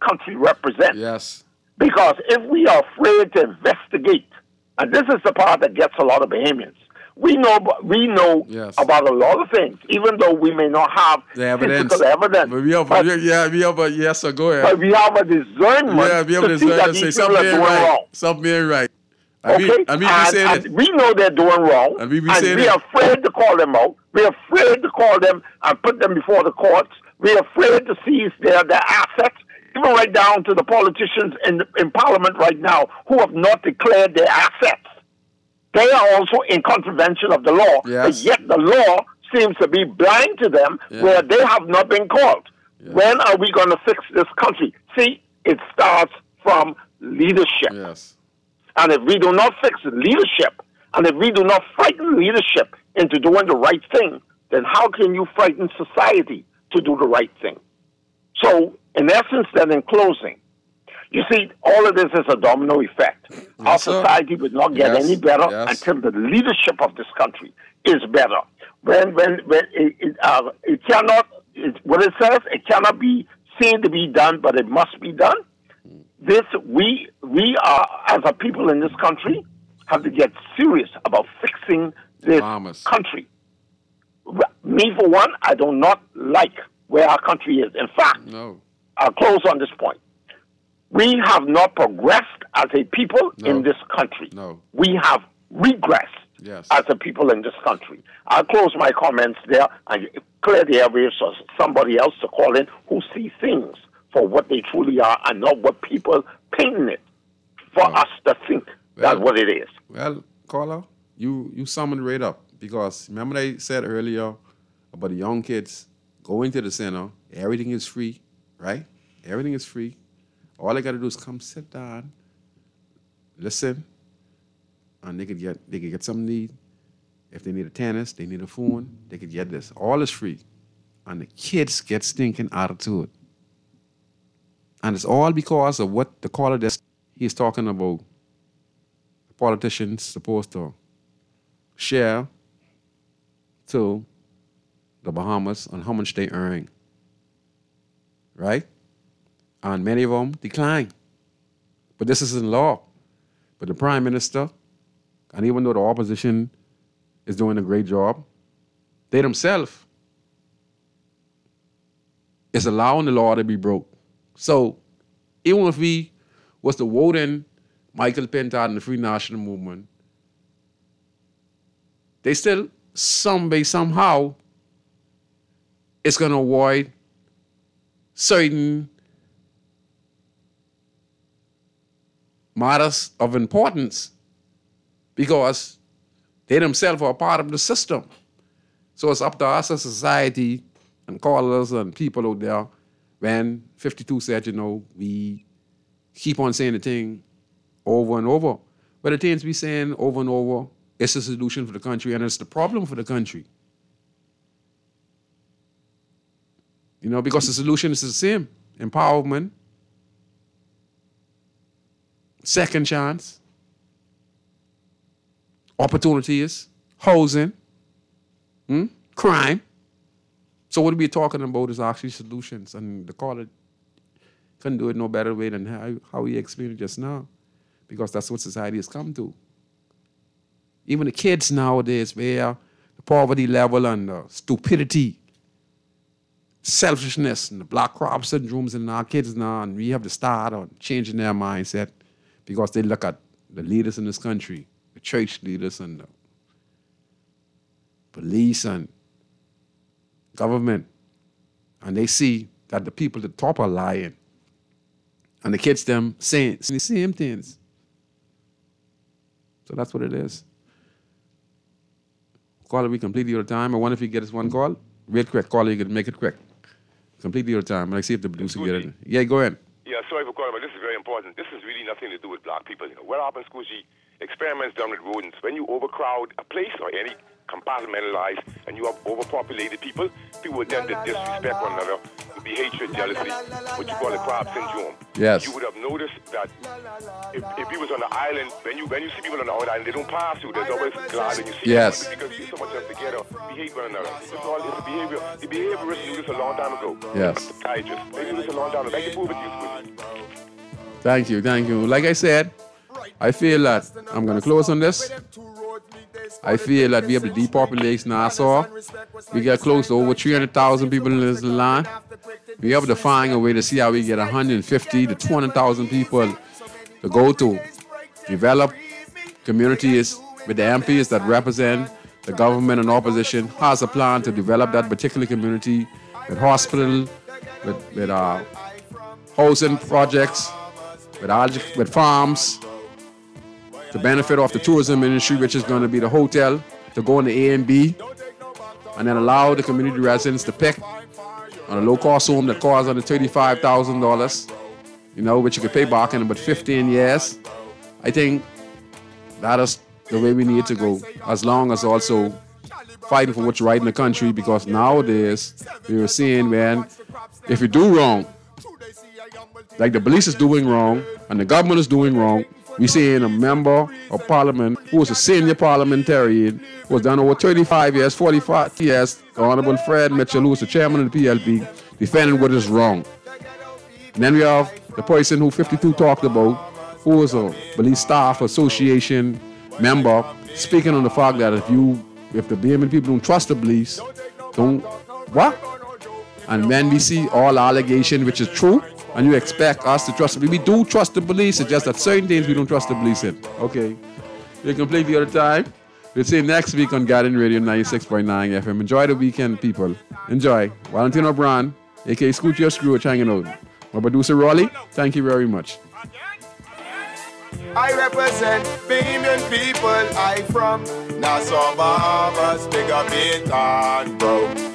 country represents. Yes. Because if we are afraid to investigate, and this is the part that gets a lot of Bahamians, we know we know yes. about a lot of things, even though we may not have the evidence. physical evidence. But we have, but, yeah, we have a, yes, sir, go ahead. But we have a discernment yeah, we have to a see that discernment to these say people something are doing right. wrong. Something ain't right. And okay? we, and we, and, say and that. we know they're doing wrong, and we, be and saying we're that. afraid to call them out. We're afraid to call them and put them before the courts. We're afraid to seize their, their assets, even right down to the politicians in, in Parliament right now who have not declared their assets. They are also in contravention of the law, yes. but yet the law seems to be blind to them yeah. where they have not been called. Yeah. When are we going to fix this country? See, it starts from leadership. Yes. And if we do not fix leadership, and if we do not frighten leadership into doing the right thing, then how can you frighten society to do the right thing? So, in essence, then in closing, you see, all of this is a domino effect. Yes, Our sir. society will not get Yes, any better yes. until the leadership of this country is better. When when when it, it, uh, it cannot, it, what it says, it cannot be seen to be done, but it must be done. This we we are as a people in this country have to get serious about fixing this Farmers. country. Me for one, I do not like where our country is. In fact, no. I'll close on this point. We have not progressed as a people No. in this country. No. We have regressed Yes. as a people in this country. I'll close my comments there and clear the airwaves for somebody else to call in who sees things for what they truly are and not what people painting it for Well, us to think well, that's what it is. Well, caller, you, you summoned right up because remember I said earlier about the young kids going to the center, everything is free, right? Everything is free. All they got to do is come sit down, listen, and they could get they could get something to eat. If they need a tennis, they need a phone, they could get this. All is free. And the kids get stinking attitude. And it's all because of what the caller that he's talking about. The politicians supposed to share to the Bahamas on how much they earn. Right? And many of them decline. But this isn't law. But the Prime Minister, and even though the opposition is doing a great job, they themselves is allowing the law to be broke. So even if we was to vote in Michael Pentard and the Free National Movement, they still, some way, somehow, it's going to avoid certain matters of importance because they themselves are part of the system. So it's up to us as a society and callers and people out there when fifty-two said, you know, we keep on saying the thing over and over. But the things we saying over and over, it's a solution for the country and it's the problem for the country. You know, because the solution is the same. Empowerment, second chance, opportunities, housing, hmm? crime. So what we're talking about is actually solutions. And the caller couldn't do it no better way than how, how he explained it just now. Because that's what society has come to. Even the kids nowadays, where the poverty level and the stupidity, selfishness and the black crop syndromes in our kids now, and we have to start on changing their mindset because they look at the leaders in this country, the church leaders and the police and government, and they see that the people at the top are lying. And the kids them saying the same things. So that's what it is. Caller, we completely out of time. I wonder if you get us one call. Real quick, caller, you can make it quick. Completely out of time. Let's see if the producer get it. Yeah, go ahead. Yeah, sorry for calling, but this is very important. This is really nothing to do with black people. You know, what happens, Squishy? Experiments done with rodents. When you overcrowd a place or any compartmentalized and you have overpopulated people, people would tend to disrespect one another, to be hatred, jealousy, what you call a crab syndrome. Yes. You would have noticed that if, if you was on the island, when you when you see people on the island, they don't pass you. There's always glad and you see Yes. them because you so much of together, we hate one another. It's all it's a behavior. The behaviorists knew this a long time ago. Yes. I just they knew this a long time ago. They can prove it to you, Squishy. Thank you, thank you. Like I said, I feel that I'm going to close on this. I feel that we have to depopulate Nassau. We get close to over three hundred thousand people in this land. We have to find a way to see how we get one hundred fifty to two hundred thousand people to go to develop communities with the M Ps that represent the government and opposition. Has a plan to develop that particular community with hospital, with, with uh, housing projects, with, with farms, to benefit off the tourism industry, which is going to be the hotel, to go into A and B, and then allow the community residents to pick on a low-cost home that costs under thirty-five thousand dollars, you know, which you could pay back in about fifteen years. I think that is the way we need to go, as long as also fighting for what's right in the country, because nowadays we are seeing, man, if you do wrong, like the police is doing wrong and the government is doing wrong, we seeing a member of parliament who was a senior parliamentarian who was done over thirty-five years, forty-five years, the Honorable Fred Mitchell, who was the chairman of the P L P, defending what is wrong. And then we have the person who fifty-two talked about, who was a police staff association member, speaking on the fact that if you, if the B M N people don't trust the police, don't, what? And when we see all allegation, which is true, and you expect us to trust the police, we do trust the police, it's just that certain things we don't trust the police in. Okay. We're completely out of time. We'll see you next week on Garden Radio ninety-six point nine F M. Enjoy the weekend, people. Enjoy. Valentino Brand, a k a. Scooch Your Scrooge, hanging out. My producer, Raleigh, thank you very much. I represent Bahamian people. I from Nassau, Bahamas, big up in town, bro.